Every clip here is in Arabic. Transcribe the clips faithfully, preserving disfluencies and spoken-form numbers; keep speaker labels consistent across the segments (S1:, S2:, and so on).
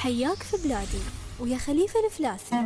S1: حياك في بلادي ويا خليفة الفلاسي.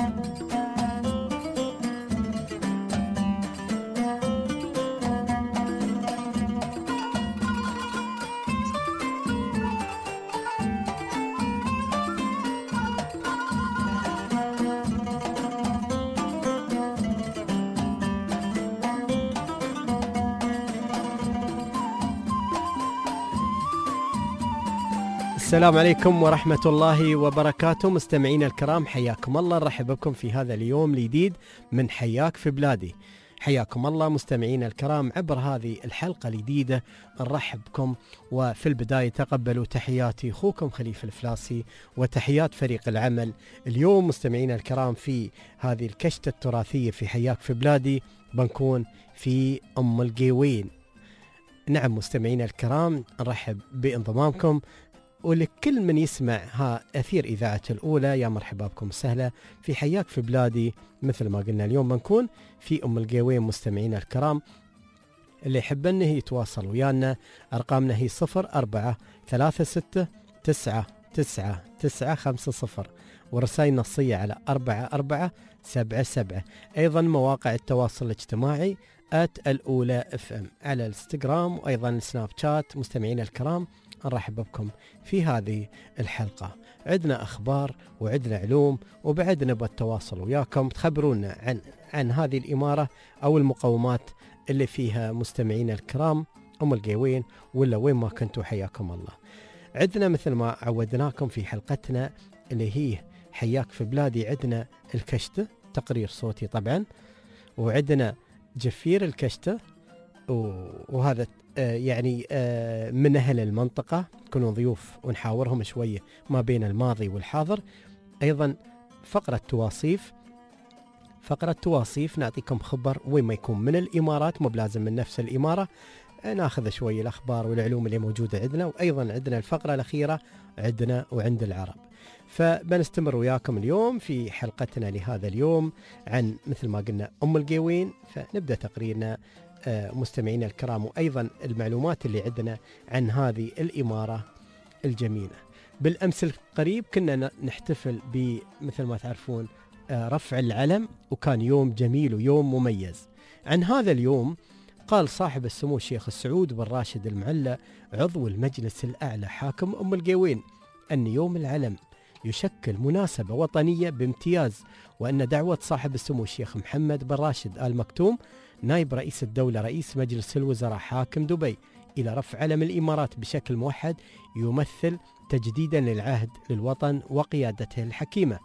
S2: السلام عليكم ورحمة الله وبركاته. مستمعينا الكرام، حياكم الله، نرحب بكم في هذا اليوم الجديد من حياك في بلادي. حياكم الله مستمعينا الكرام عبر هذه الحلقة الجديدة، نرحب بكم. وفي البداية تقبلوا تحياتي أخوكم خليفة الفلاسي وتحيات فريق العمل. اليوم مستمعينا الكرام في هذه الكشتة التراثية في حياك في بلادي بنكون في أم القيوين. نعم مستمعينا الكرام، نرحب بانضمامكم، ولكل من يسمع ها أثير إذاعة الأولى يا مرحبا بكم سهلة في حياك في بلادي. مثل ما قلنا اليوم بنكون في أم القيوين مستمعينا الكرام. اللي يحب أنه يتواصل ويانا أرقامنا هي صفر أربعة ثلاثة ستة تسعة تسعة تسعة خمسة صفر، ورسائل نصية على أربعة أربعة سبعة سبعة. أيضا مواقع التواصل الاجتماعي آت الأولى اف ام على الانستغرام وأيضا السناب شات. مستمعينا الكرام نرحب بكم في هذه الحلقة. عندنا أخبار وعندنا علوم، وبعد نبغى التواصل وياكم تخبرونا عن عن هذه الإمارة أو المقومات اللي فيها مستمعينا الكرام أم القيوين، ولا وين ما كنتوا حياكم الله. عندنا مثل ما عودناكم في حلقتنا اللي هي حياك في بلادي، عندنا الكشتة تقرير صوتي طبعا، وعندنا جفير الكشتة، وهذا يعني من أهل المنطقة، كونوا ضيوف ونحاورهم شوية ما بين الماضي والحاضر. أيضا فقرة تواصيف، فقرة تواصيف نعطيكم خبر وين ما يكون من الإمارات، مو بلازم من نفس الإمارة، ناخذ شوية الأخبار والعلوم اللي موجودة عندنا. وأيضا عندنا الفقرة الأخيرة عندنا وعند العرب. فبنستمر وياكم اليوم في حلقتنا لهذا اليوم عن مثل ما قلنا أم القيوين. فنبدأ تقريرنا مستمعينا الكرام، وأيضا المعلومات اللي عندنا عن هذه الإمارة الجميلة. بالأمس القريب كنا نحتفل بمثل ما تعرفون رفع العلم، وكان يوم جميل ويوم مميز. عن هذا اليوم قال صاحب السمو الشيخ سعود بن راشد المعلى عضو المجلس الأعلى حاكم أم القيوين أن يوم العلم يشكل مناسبة وطنية بامتياز، وأن دعوة صاحب السمو الشيخ محمد بن راشد آل مكتوم نائب رئيس الدولة رئيس مجلس الوزراء حاكم دبي إلى رفع علم الإمارات بشكل موحد يمثل تجديدا للعهد للوطن وقيادته الحكيمة.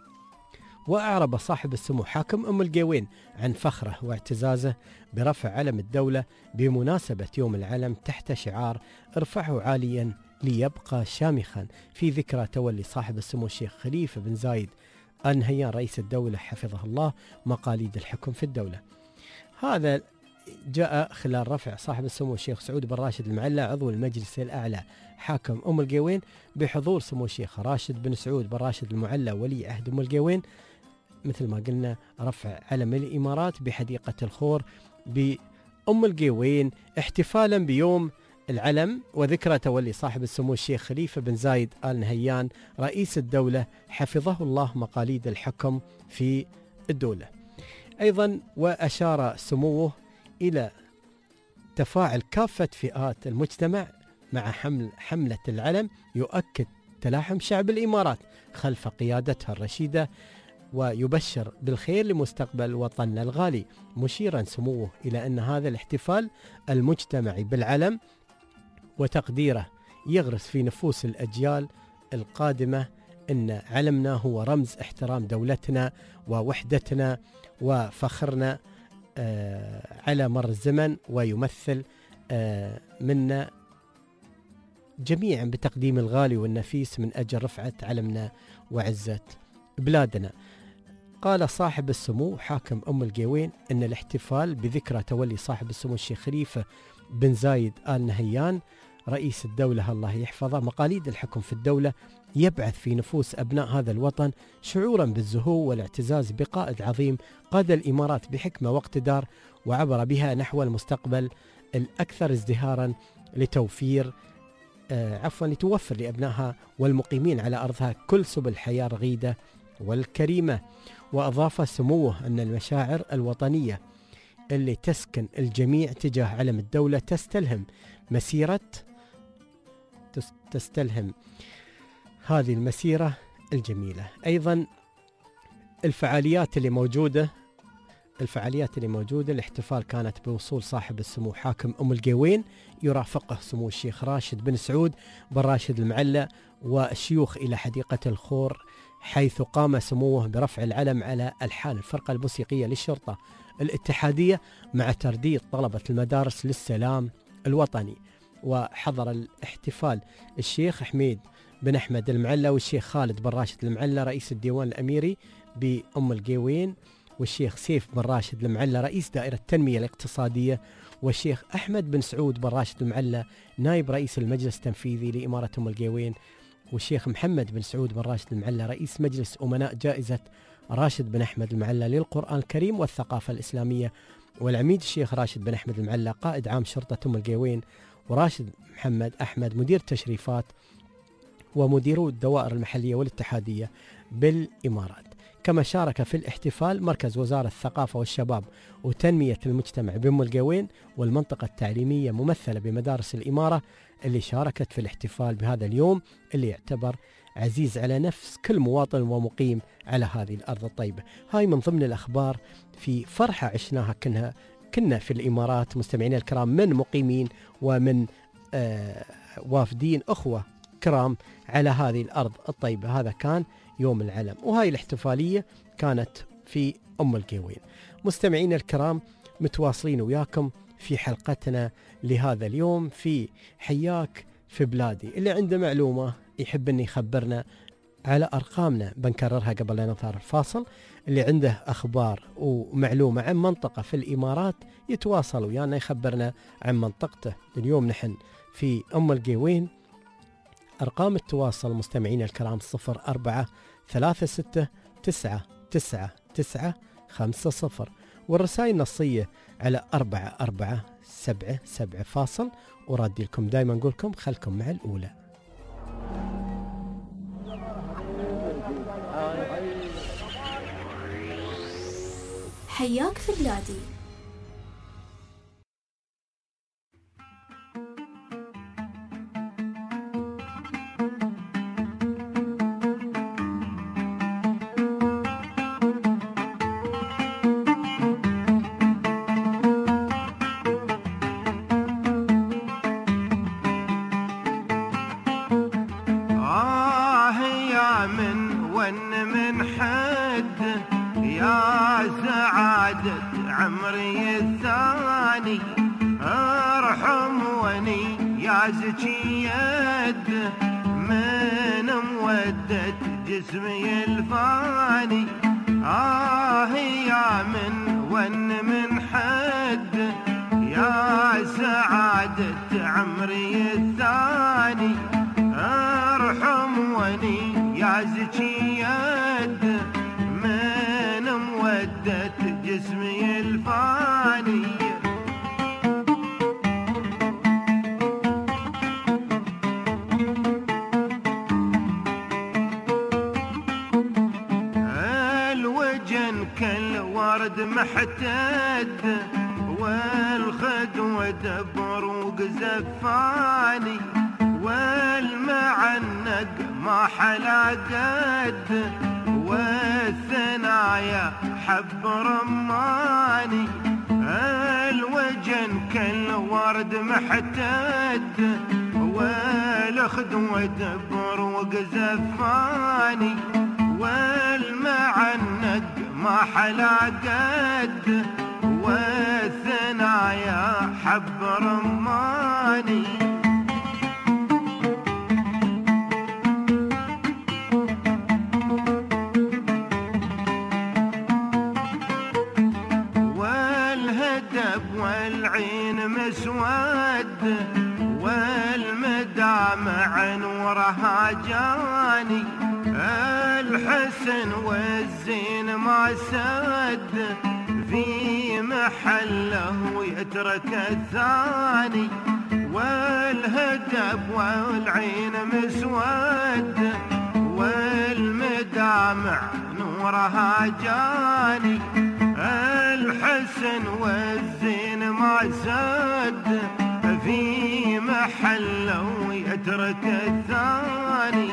S2: وأعرب صاحب السمو حاكم أم القيوين عن فخره واعتزازه برفع علم الدولة بمناسبة يوم العلم تحت شعار ارفعه عاليا ليبقى شامخا، في ذكرى تولي صاحب السمو الشيخ خليفة بن زايد آل نهيان رئيس الدولة حفظه الله مقاليد الحكم في الدولة. هذا جاء خلال رفع صاحب السمو الشيخ سعود بن راشد المعلى عضو المجلس الأعلى حاكم أم القيوين بحضور سمو الشيخ راشد بن سعود بن راشد المعلى ولي عهد أم القيوين، مثل ما قلنا رفع علم الإمارات بحديقة الخور بأم القيوين احتفالا بيوم العلم وذكرى تولي صاحب السمو الشيخ خليفة بن زايد آل نهيان رئيس الدولة حفظه الله مقاليد الحكم في الدولة. أيضا وأشار سموه إلى تفاعل كافة فئات المجتمع مع حمل حملة العلم، يؤكد تلاحم شعب الإمارات خلف قيادتها الرشيدة، ويبشر بالخير لمستقبل وطننا الغالي، مشيرا سموه إلى أن هذا الاحتفال المجتمعي بالعلم وتقديره يغرس في نفوس الأجيال القادمة أن علمنا هو رمز احترام دولتنا ووحدتنا وفخرنا آه على مر الزمن، ويمثل آه منا جميعا بتقديم الغالي والنفيس من أجل رفعة علمنا وعزة بلادنا. قال صاحب السمو حاكم أم القيوين أن الاحتفال بذكرى تولي صاحب السمو الشيخ خليفة بن زايد آل نهيان رئيس الدولة الله يحفظه مقاليد الحكم في الدولة يبعث في نفوس أبناء هذا الوطن شعورا بالزهو والاعتزاز بقائد عظيم قاد الإمارات بحكمة واقتدار، وعبر بها نحو المستقبل الأكثر ازدهارا لتوفير آه عفوا لتوفر لأبنائها والمقيمين على أرضها كل سبل الحياة الرغيدة والكريمة. وأضاف سموه أن المشاعر الوطنية اللي تسكن الجميع تجاه علم الدولة تستلهم مسيرة تستلهم هذه المسيرة الجميلة. أيضا الفعاليات اللي موجودة الفعاليات اللي موجودة الاحتفال كانت بوصول صاحب السمو حاكم أم القوين، يرافقه سمو الشيخ راشد بن سعود بن راشد المعلى والشيوخ إلى حديقة الخور، حيث قام سموه برفع العلم على ألحان الفرقة الموسيقية للشرطة الاتحادية مع ترديد طلبة المدارس للسلام الوطني. وحضر الاحتفال الشيخ حميد بن أحمد المعلى والشيخ خالد بن راشد المعلى رئيس الديوان الأميري بأم القوين، والشيخ سيف بن راشد المعلى رئيس دائرة التنمية الاقتصادية، والشيخ أحمد بن سعود بن راشد المعلى نائب رئيس المجلس التنفيذي لإمارة أم القوين، والشيخ محمد بن سعود بن راشد المعلى رئيس مجلس أمناء جائزة راشد بن أحمد المعلى للقرآن الكريم والثقافة الإسلامية، والعميد الشيخ راشد بن أحمد المعلى قائد عام شرطة أم القوين، وراشد محمد أحمد مدير تشريفات ومديرو الدوائر المحلية والاتحادية بالإمارات. كما شارك في الاحتفال مركز وزارة الثقافة والشباب وتنمية المجتمع بأم القوين والمنطقة التعليمية ممثلة بمدارس الإمارة اللي شاركت في الاحتفال بهذا اليوم اللي يعتبر عزيز على نفس كل مواطن ومقيم على هذه الأرض الطيبة. هاي من ضمن الأخبار في فرحة عشناها كنا كنا في الإمارات مستمعين الكرام، من مقيمين ومن آه وافدين أخوة كرام على هذه الأرض الطيبة. هذا كان يوم العلم، وهاي الاحتفالية كانت في أم القوين. مستمعين الكرام متواصلين وياكم في حلقتنا لهذا اليوم في حياك في بلادي. اللي عنده معلومة يحب أن يخبرنا على أرقامنا بنكررها قبل لا نظهر الفاصل. اللي عنده أخبار ومعلومة عن منطقة في الإمارات يتواصل ويانا يخبرنا عن منطقته. اليوم نحن في أم القوين. أرقام التواصل مستمعين الكرام صفر أربعة ثلاثة ستة تسعة تسعة تسعة خمسة صفر، والرسائل النصية على أربعة أربعة سبعة سبعة فاصل. ورادي لكم دايما نقولكم خلكم مع الأولى.
S1: حياك في بلادي.
S3: جسمي الفاني آه يا من ون من حد يا سعادة عمري الثاني، ارحم وني يا زكي يد من مودة جسمي الفاني. محتد والخد ودبروق زفاني، والمعنق ما حلا قد والثنايا حب رماني. الوجن كل ورد محتد والخد ودبروق زفاني، والمعنق ما حلا قد والثنايا حب رماني. والهدب والعين مسود والمدامع نورها جاني، الحسن والزين ما سد في محله ويترك الثاني، والهدب الهدب والعين مسود والمدامع نورها جاني الحسن والزين ما سد في محل ويترك الثاني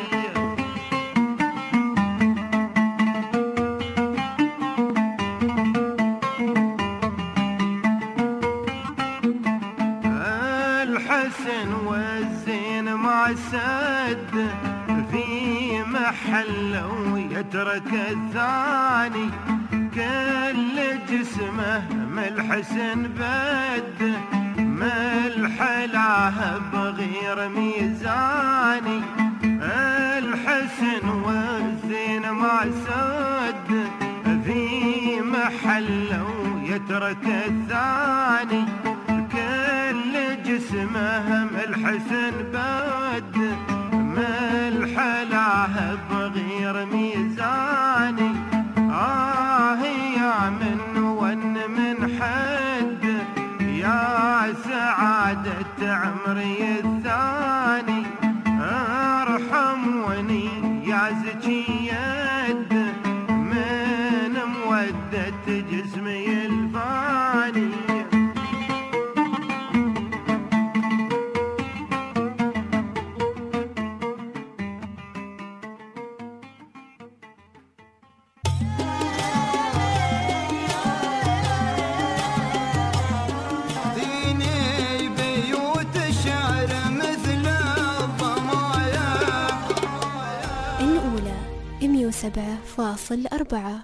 S3: الحسن والزين ما سد في محل ويترك الثاني كل جسمه ملحسن بد ملحلاه بغير ميزاني الحسن والزين ما سد في محل ويترك الثاني كل جسمه ملحسن بد ملحلاه بغير ميزاني آه يا من ون من حد يا سعادة عمري الثاني ارحموني يا زكي يد من مودة جسمي الفاني
S1: سبعة فاصل أربعة.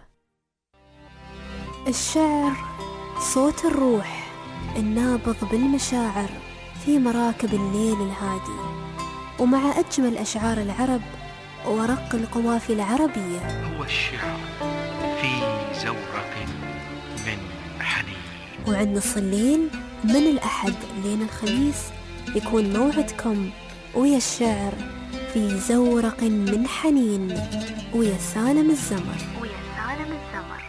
S1: الشعر صوت الروح النابض بالمشاعر في مراكب الليل الهادي، ومع أجمل أشعار العرب ورق القوافي العربية.
S4: هو الشعر في زورق من حنين،
S1: وعند نص الليل من الأحد لين الخميس يكون موعدكم ويا الشعر في زورق من حنين ويا سالم الزمر.
S5: ويا سالم الزمر.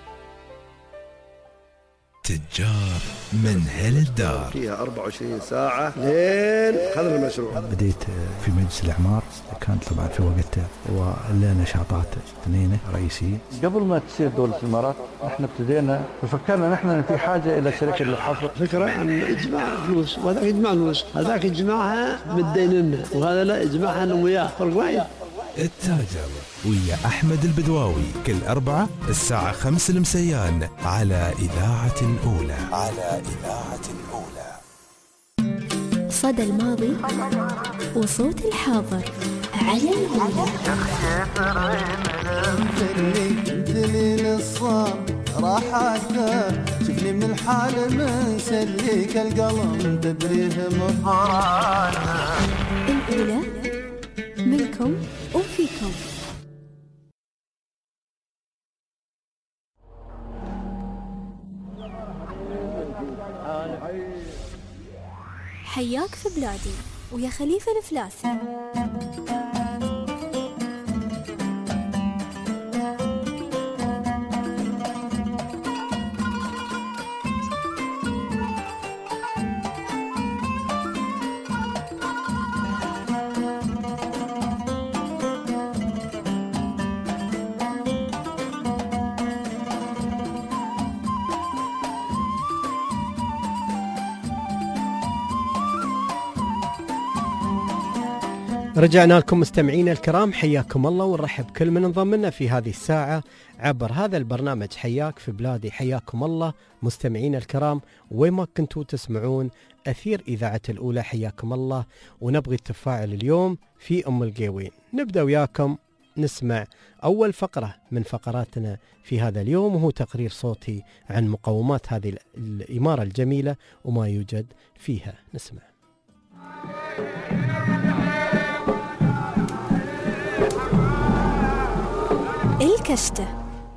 S6: تجار من هل الدار
S7: فيها أربعة وعشرين ساعة لين خلنا المشروع.
S8: بديت في مجلس الإعمار، كانت طبعا في وقتها ولنا نشاطات اثنين رئيسيين.
S9: قبل ما تصير دولة الإمارات احنا ابتدينا ففكرنا نحن ان في حاجة إلى شركة للحفر.
S7: فكرة عن إجماع فلوس، وهذاك يجمع فلوس، هذاك يجمعها مديننا، وهذا لا يجمعها أنا وياه، فرق وايد.
S6: التاجر ويا أحمد البدواوي كل أربعة الساعة خمس المسيان على إذاعة الأولى. على إذاعة الأولى.
S1: صدى الماضي وصوت الحاضر على الأولى.
S10: دليل الصام راحته شفني من الحال مسليك القلم تبريه مفرانا.
S1: الأولى منكم وفيكم. حياك في بلادي ويا خليفة الفلاسي.
S2: رجعنا لكم مستمعينا الكرام، حياكم الله ونرحب كل من انضم لنا في هذه الساعة عبر هذا البرنامج حياك في بلادي. حياكم الله مستمعينا الكرام وين ما كنتوا تسمعون أثير إذاعة الأولى، حياكم الله. ونبغي التفاعل اليوم في أم القيوين. نبدأ وياكم نسمع أول فقرة من فقراتنا في هذا اليوم، وهو تقرير صوتي عن مقومات هذه الإمارة الجميلة وما يوجد فيها. نسمع.
S1: الكشتة.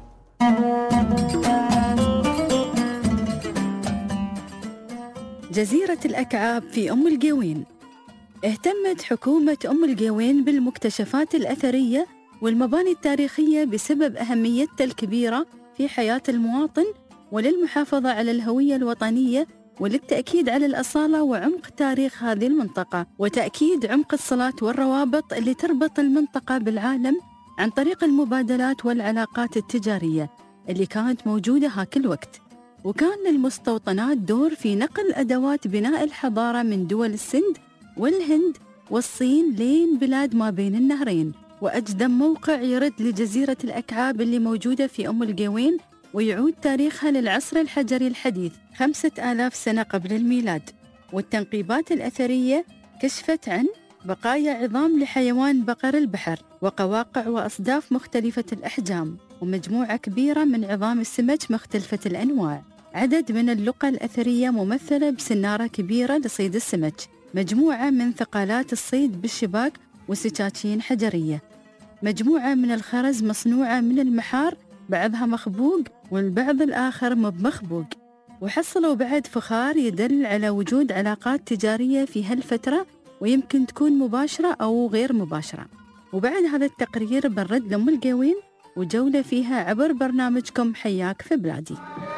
S11: جزيرة الأكعاب في أم القيوين. اهتمت حكومة أم القيوين بالمكتشفات الأثرية والمباني التاريخية بسبب أهميتها الكبيرة في حياة المواطن وللمحافظة على الهوية الوطنية وللتأكيد على الأصالة وعمق تاريخ هذه المنطقة، وتأكيد عمق الصلة والروابط اللي تربط المنطقة بالعالم عن طريق المبادلات والعلاقات التجارية اللي كانت موجودة هاك الوقت. وكان للمستوطنات دور في نقل أدوات بناء الحضارة من دول السند والهند والصين لين بلاد ما بين النهرين. وأجدم موقع يرد لجزيرة الأكعاب اللي موجودة في أم القوين، ويعود تاريخها للعصر الحجري الحديث خمسة آلاف سنة قبل الميلاد. والتنقيبات الأثرية كشفت عن بقايا عظام لحيوان بقر البحر وقواقع وأصداف مختلفة الأحجام، ومجموعة كبيرة من عظام السمك مختلفة الأنواع. عدد من اللقى الأثرية ممثلة بسنارة كبيرة لصيد السمك، مجموعة من ثقالات الصيد بالشباك وسكاكين حجرية، مجموعة من الخرز مصنوعة من المحار بعضها مخبوق والبعض الآخر مب مخبوق. وحصلوا بعد فخار يدل على وجود علاقات تجارية في هالفترة، ويمكن تكون مباشرة أو غير مباشرة. وبعد هذا التقرير بنرد لأم القوين وجولة فيها عبر برنامجكم حياك في بلادي.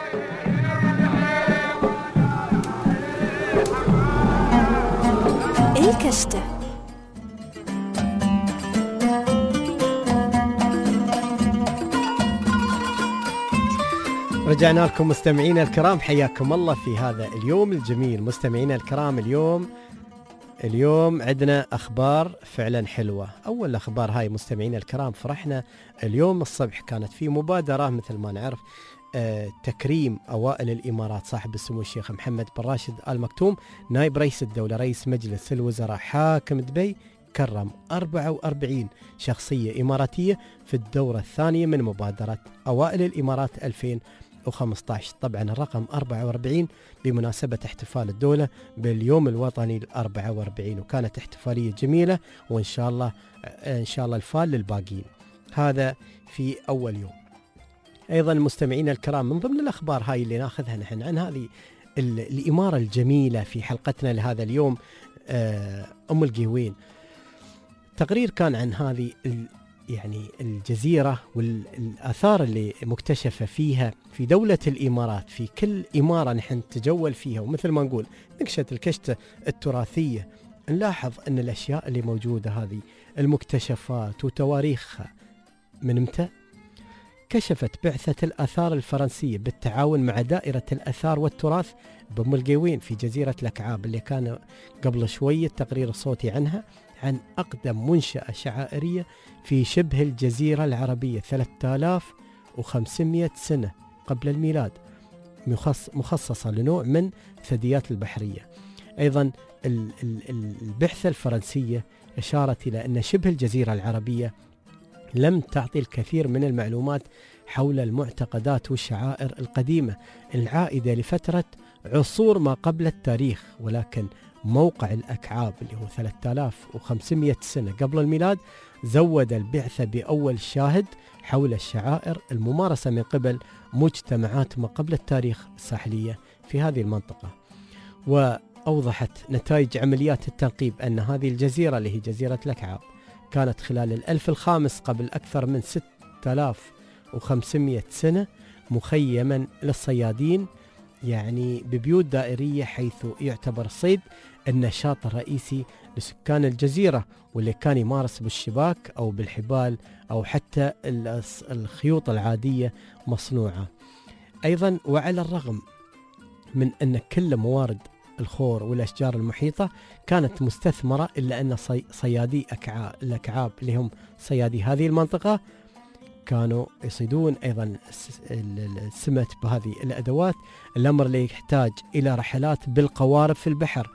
S1: الكشتة.
S2: رجعنا لكم مستمعينا الكرام، حياكم الله في هذا اليوم الجميل. مستمعينا الكرام، اليوم اليوم عندنا أخبار فعلا حلوة. أول الأخبار هاي مستمعينا الكرام، فرحنا اليوم الصبح كانت في مبادرة مثل ما نعرف آه تكريم أوائل الإمارات صاحب السمو الشيخ محمد بن راشد آل مكتوم نائب رئيس الدولة رئيس مجلس الوزراء حاكم دبي، كرم أربعة وأربعين شخصية إماراتية في الدورة الثانية من مبادرة أوائل الإمارات ألفين وخمسة عشر. طبعا الرقم أربعة وأربعين بمناسبة احتفال الدولة باليوم الوطني الأربعة وأربعين، وكانت احتفالية جميلة، وإن شاء الله إن شاء الله الفال للباقين. هذا في أول يوم. أيضا المستمعين الكرام، من ضمن الأخبار هاي اللي ناخذها نحن عن هذه الإمارة الجميلة في حلقتنا لهذا اليوم أم القوين، تقرير كان عن هذه يعني الجزيرة والآثار اللي مكتشفة فيها في دولة الإمارات. في كل إمارة نحن نتجول فيها، ومثل ما نقول نكشة الكشتة التراثية، نلاحظ أن الأشياء اللي موجودة هذه المكتشفات وتواريخها من متى كشفت بعثة الآثار الفرنسية بالتعاون مع دائرة الآثار والتراث بأم القوين في جزيرة الأكعاب، اللي كان قبل شوية التقرير الصوتي عنها، عن أقدم منشأة شعائرية في شبه الجزيرة العربية ثلاثة آلاف وخمسمائة سنة قبل الميلاد، مخصصة لنوع من الثدييات البحرية. أيضا البعثة الفرنسية أشارت إلى أن شبه الجزيرة العربية لم تعطي الكثير من المعلومات حول المعتقدات والشعائر القديمة العائدة لفترة عصور ما قبل التاريخ، ولكن موقع الأكعاب اللي هو ثلاثة آلاف وخمسمائة سنة قبل الميلاد زود البعثة بأول شاهد حول الشعائر الممارسة من قبل مجتمعات ما قبل التاريخ الساحلية في هذه المنطقة. وأوضحت نتائج عمليات التنقيب أن هذه الجزيرة اللي هي جزيرة الأكعاب كانت خلال الألف الخامس قبل أكثر من ستة آلاف وخمسمائة سنة مخيما للصيادين، يعني ببيوت دائرية، حيث يعتبر الصيد النشاط الرئيسي لسكان الجزيرة، واللي كان يمارس بالشباك أو بالحبال أو حتى الخيوط العادية مصنوعة. أيضا وعلى الرغم من أن كل موارد الخور والأشجار المحيطة كانت مستثمرة، إلا أن صيادي الأكعاب اللي هم صيادي هذه المنطقة كانوا يصيدون أيضا السمك بهذه الأدوات، الأمر اللي يحتاج إلى رحلات بالقوارب في البحر.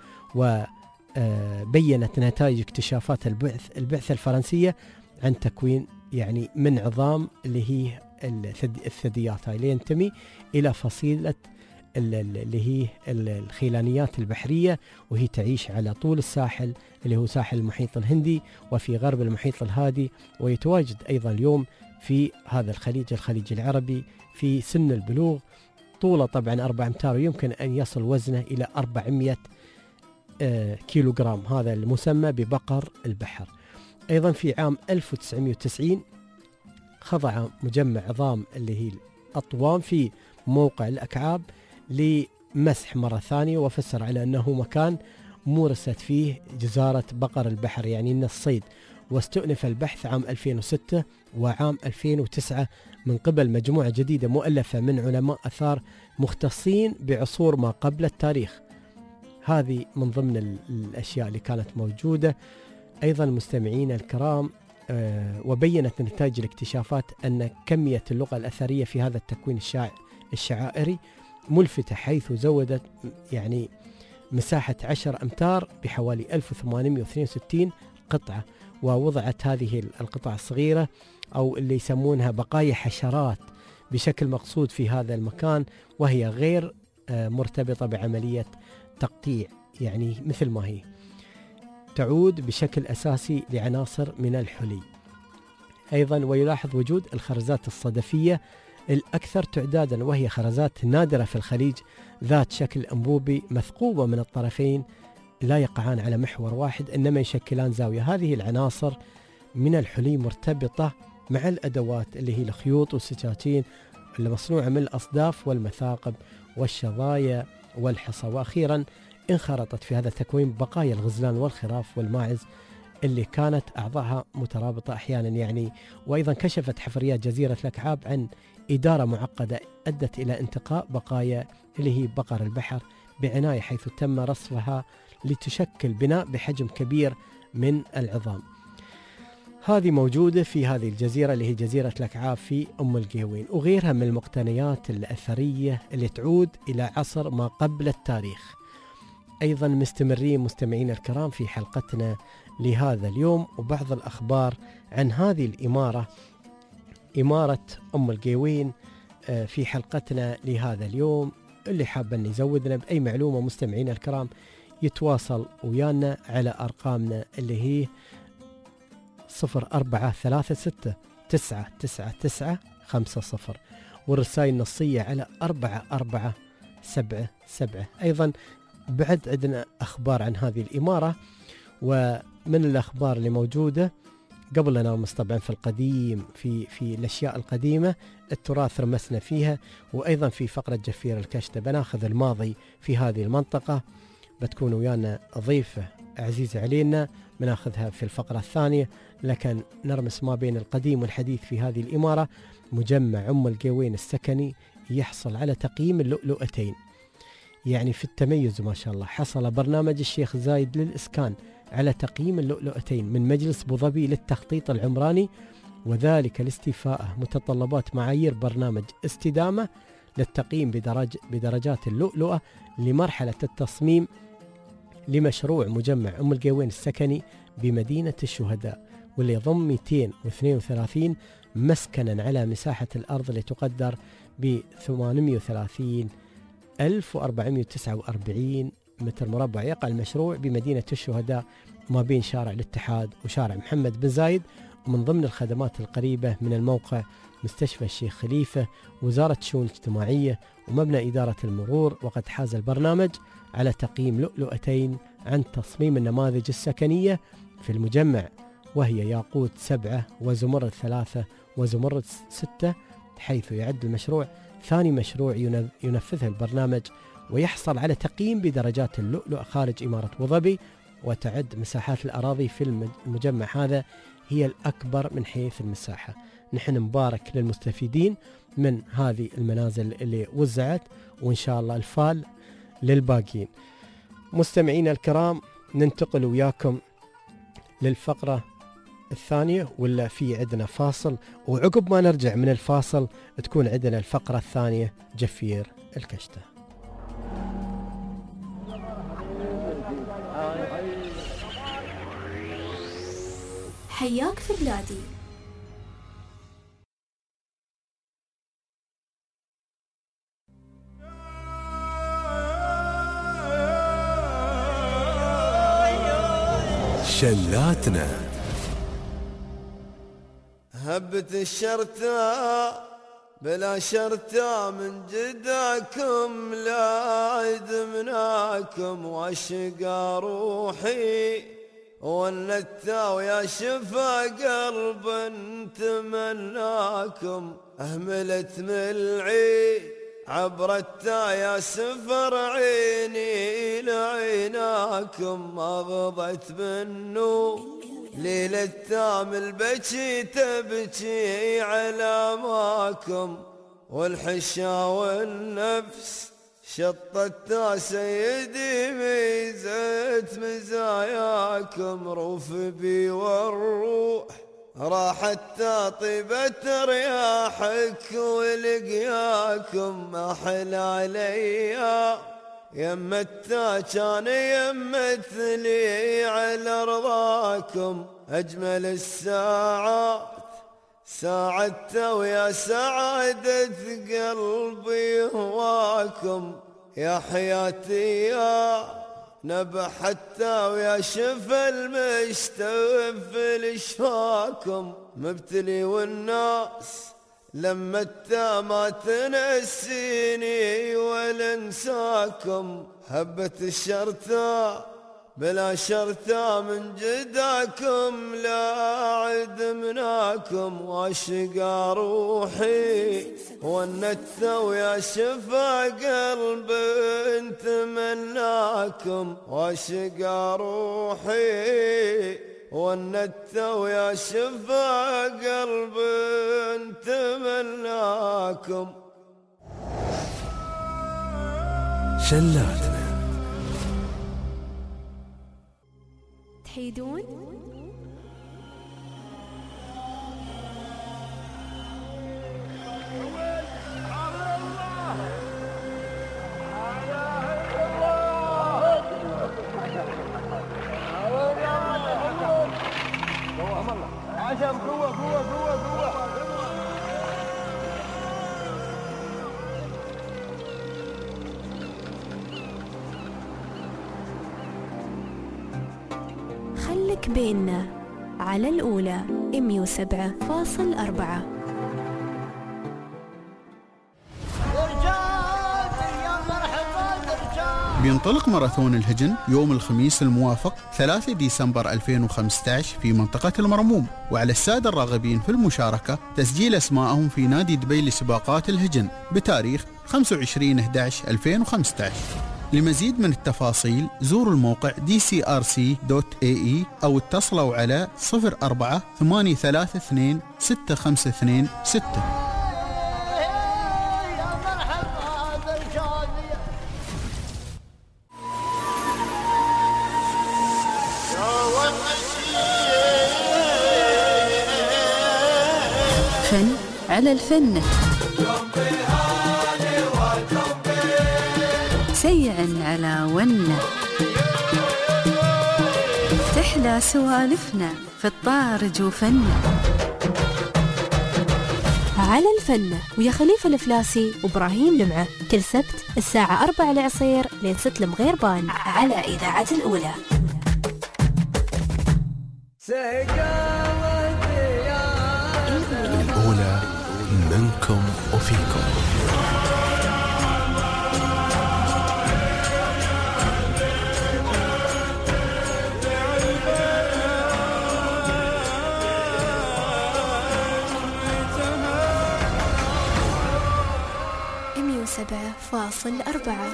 S2: وبينت نتائج اكتشافات البعث البعثة الفرنسية عن تكوين يعني من عظام اللي هي الثدييات هاي اللي ينتمي إلى فصيلة اللي هي الخيلانيات البحرية، وهي تعيش على طول الساحل اللي هو ساحل المحيط الهندي وفي غرب المحيط الهادي، ويتواجد أيضا اليوم في هذا الخليج الخليج العربي في سن البلوغ. طوله طبعا أربعة أمتار، ويمكن أن يصل وزنه إلى أربعمائة كيلو جرام، هذا المسمى ببقر البحر. أيضا في عام ألف وتسعمائة وتسعين خضع مجمع عظام اللي هي الأطوام في موقع الأكعاب مسح مرة ثانية، وفسر على أنه مكان مورست فيه جزارة بقر البحر، يعني أن الصيد. واستؤنف البحث عام ألفين وستة وعام ألفين وتسعة من قبل مجموعة جديدة مؤلفة من علماء أثار مختصين بعصور ما قبل التاريخ. هذه من ضمن الأشياء اللي كانت موجودة. أيضا مستمعين الكرام، أه وبينت نتائج الاكتشافات أن كمية اللغة الأثرية في هذا التكوين الشاع الشعائري ملفتة، حيث زودت يعني مساحة عشر أمتار بحوالي ألف وثمانمئة واثنين وستين قطعة، ووضعت هذه القطع الصغيرة أو اللي يسمونها بقايا حشرات بشكل مقصود في هذا المكان، وهي غير أه مرتبطة بعملية تقطيع، يعني مثل ما هي تعود بشكل أساسي لعناصر من الحلي. أيضا ويلاحظ وجود الخرزات الصدفية الأكثر تعدادا، وهي خرزات نادرة في الخليج ذات شكل أنبوبي مثقوبة من الطرفين، لا يقعان على محور واحد إنما يشكلان زاوية. هذه العناصر من الحلي مرتبطة مع الأدوات اللي هي الخيوط والسكاكين المصنوعة من الأصداف والمثاقب والشظايا والحصى. وأخيرا انخرطت في هذا التكوين بقايا الغزلان والخراف والماعز اللي كانت أعضائها مترابطة أحيانا يعني. وأيضا كشفت حفريات جزيرة الأكعاب عن إدارة معقدة أدت إلى انتقاء بقايا اللي هي بقر البحر بعناية، حيث تم رصفها لتشكل بناء بحجم كبير من العظام. هذه موجودة في هذه الجزيرة اللي هي جزيرة الأكعاب في أم القيوين، وغيرها من المقتنيات الأثرية اللي تعود إلى عصر ما قبل التاريخ. أيضا مستمرين مستمعين الكرام في حلقتنا لهذا اليوم، وبعض الأخبار عن هذه الإمارة، إمارة أم القيوين، في حلقتنا لهذا اليوم. اللي حابة أن يزودنا بأي معلومة مستمعين الكرام يتواصل ويانا على أرقامنا اللي هي صفر أربعة ثلاثة ستة تسعة تسعة تسعة خمسة صفر، والرسائل النصية على أربعة أربعة سبعة سبعة. أيضا بعد عندنا أخبار عن هذه الإمارة، ومن الأخبار اللي موجودة قبل أنا أمس طبعا في القديم في في الأشياء القديمة التراث رمسنا فيها، وأيضا في فقرة جفير الكشتة بناخذ الماضي في هذه المنطقة، بتكون ويانا ضيفة عزيزة علينا بناخذها في الفقرة الثانية. لكن نرمس ما بين القديم والحديث في هذه الإمارة. مجمع أم القيوين السكني يحصل على تقييم اللؤلؤتين، يعني في التميز ما شاء الله. حصل برنامج الشيخ زايد للإسكان على تقييم اللؤلؤتين من مجلس أبو ظبي للتخطيط العمراني، وذلك لاستيفاء متطلبات معايير برنامج استدامة للتقييم بدرج بدرجات اللؤلؤة لمرحلة التصميم لمشروع مجمع أم القيوين السكني بمدينة الشهداء، واللي يضم مئتين واثنين وثلاثين مسكنا على مساحة الأرض اللي تقدر ب ثمانمئة وثلاثين ألف وأربعمئة وتسعة وأربعين متر مربع. يقع المشروع بمدينة الشهداء ما بين شارع الاتحاد وشارع محمد بن زايد، ومن ضمن الخدمات القريبة من الموقع مستشفى الشيخ خليفة، وزارة الشؤون الاجتماعية، ومبنى إدارة المرور. وقد حاز البرنامج على تقييم لؤلؤتين عن تصميم النماذج السكنية في المجمع، وهي ياقوت سبعة وزمرد ثلاثة وزمرد ستة، حيث يعد المشروع ثاني مشروع ينفذه البرنامج، ويحصل على تقييم بدرجات اللؤلؤ خارج إمارة أبو ظبي. وتعد مساحات الأراضي في المجمع هذا هي الأكبر من حيث المساحة. نحن مبارك للمستفيدين من هذه المنازل اللي وزعت، وإن شاء الله الفال للباقين. مستمعين الكرام، ننتقل وياكم للفقرة الثانية، ولا في عندنا فاصل، وعقب ما نرجع من الفاصل تكون عندنا الفقرة الثانية جفير الكشتة.
S1: حياك في بلادي.
S6: شلاتنا
S10: هبت الشرطة بلا شرطة من جداكم لا يدمناكم، واشقى روحي والنتا ويا شفا قلب تمناكم. اهملت من العيد عبرتا يا سفر عيني لعيناكم مضت بالنور ليلة تامل بكي تبكي على ماكم والحشا والنفس شطت سيدي ميزت مزاياكم روف بي والروح راحت طيبت رياحك ولقياكم أحلى عليا يمتا كان يمثلي على رضاكم أجمل الساعات ساعدت ويا سعادة قلبي هواكم يا حياتي يا نبح حتى ويا شفا المشتف لشفاكم مبتلي والناس لما التا ما تنسيني ولا انساكم هبة الشرتا بلا شرتا من جداكم لا عد مناكم واشقى روحي والنتا ويا شفا قلب نتمناكم واشقى روحي والنتا ويا شفا قلب نتمناكم.
S6: شلاتنا
S1: تحيدون
S3: عشان قوة قوة قوة قوة
S1: خلك بيننا على الأولى مية وسبعة فاصل أربعة.
S12: بينطلق ماراثون الهجن يوم الخميس الموافق ثلاثة ديسمبر ألفين وخمسة عشر في منطقة المرموم، وعلى السادة الراغبين في المشاركة تسجيل أسماءهم في نادي دبي لسباقات الهجن بتاريخ خمسة وعشرين أحد عشر ألفين وخمسة عشر. لمزيد من التفاصيل زوروا الموقع دي سي آر سي دوت إيه إي أو اتصلوا على صفر أربعة ثمانية ثلاثة اثنين ستة خمسة اثنين ستة.
S11: فن على الفن سيعا على ونه تحلى سوالفنا في الطارج وفنه
S1: على الفن ويا خليفة الفلاسي وإبراهيم لمعة كل سبت الساعة أربعة العصير لين ست المغيربان على إذاعة الأولى.
S6: الأولى منكم وفيكم.
S1: مية وسبعة فاصل أربعة.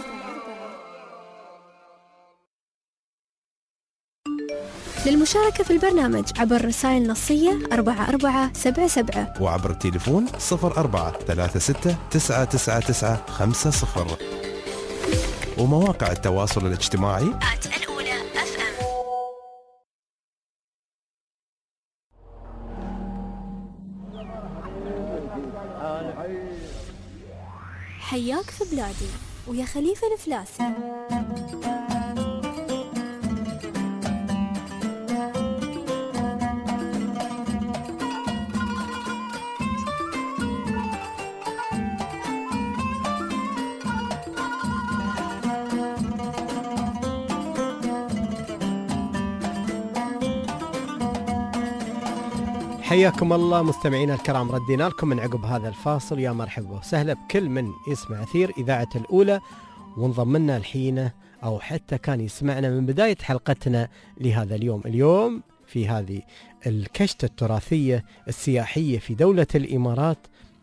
S1: للمشاركة في البرنامج عبر رسائل نصية أربعة أربعة سبعة سبعة
S6: وعبر التليفون صفر أربعة ثلاثة ستة تسعة تسعة تسعة خمسة صفر ومواقع التواصل الاجتماعي
S1: الأولى أف أم. حياك في بلادي ويا خليفة الفلاسي.
S2: حياكم الله مستمعينا الكرام، ردينا لكم من عقب هذا الفاصل. يا مرحبا وسهلا بكل من يسمع أثير إذاعة الأولى وانضم لنا الحين أو حتى كان يسمعنا من بداية حلقتنا لهذا اليوم. اليوم في هذه الكشتة التراثية السياحية في دولة الإمارات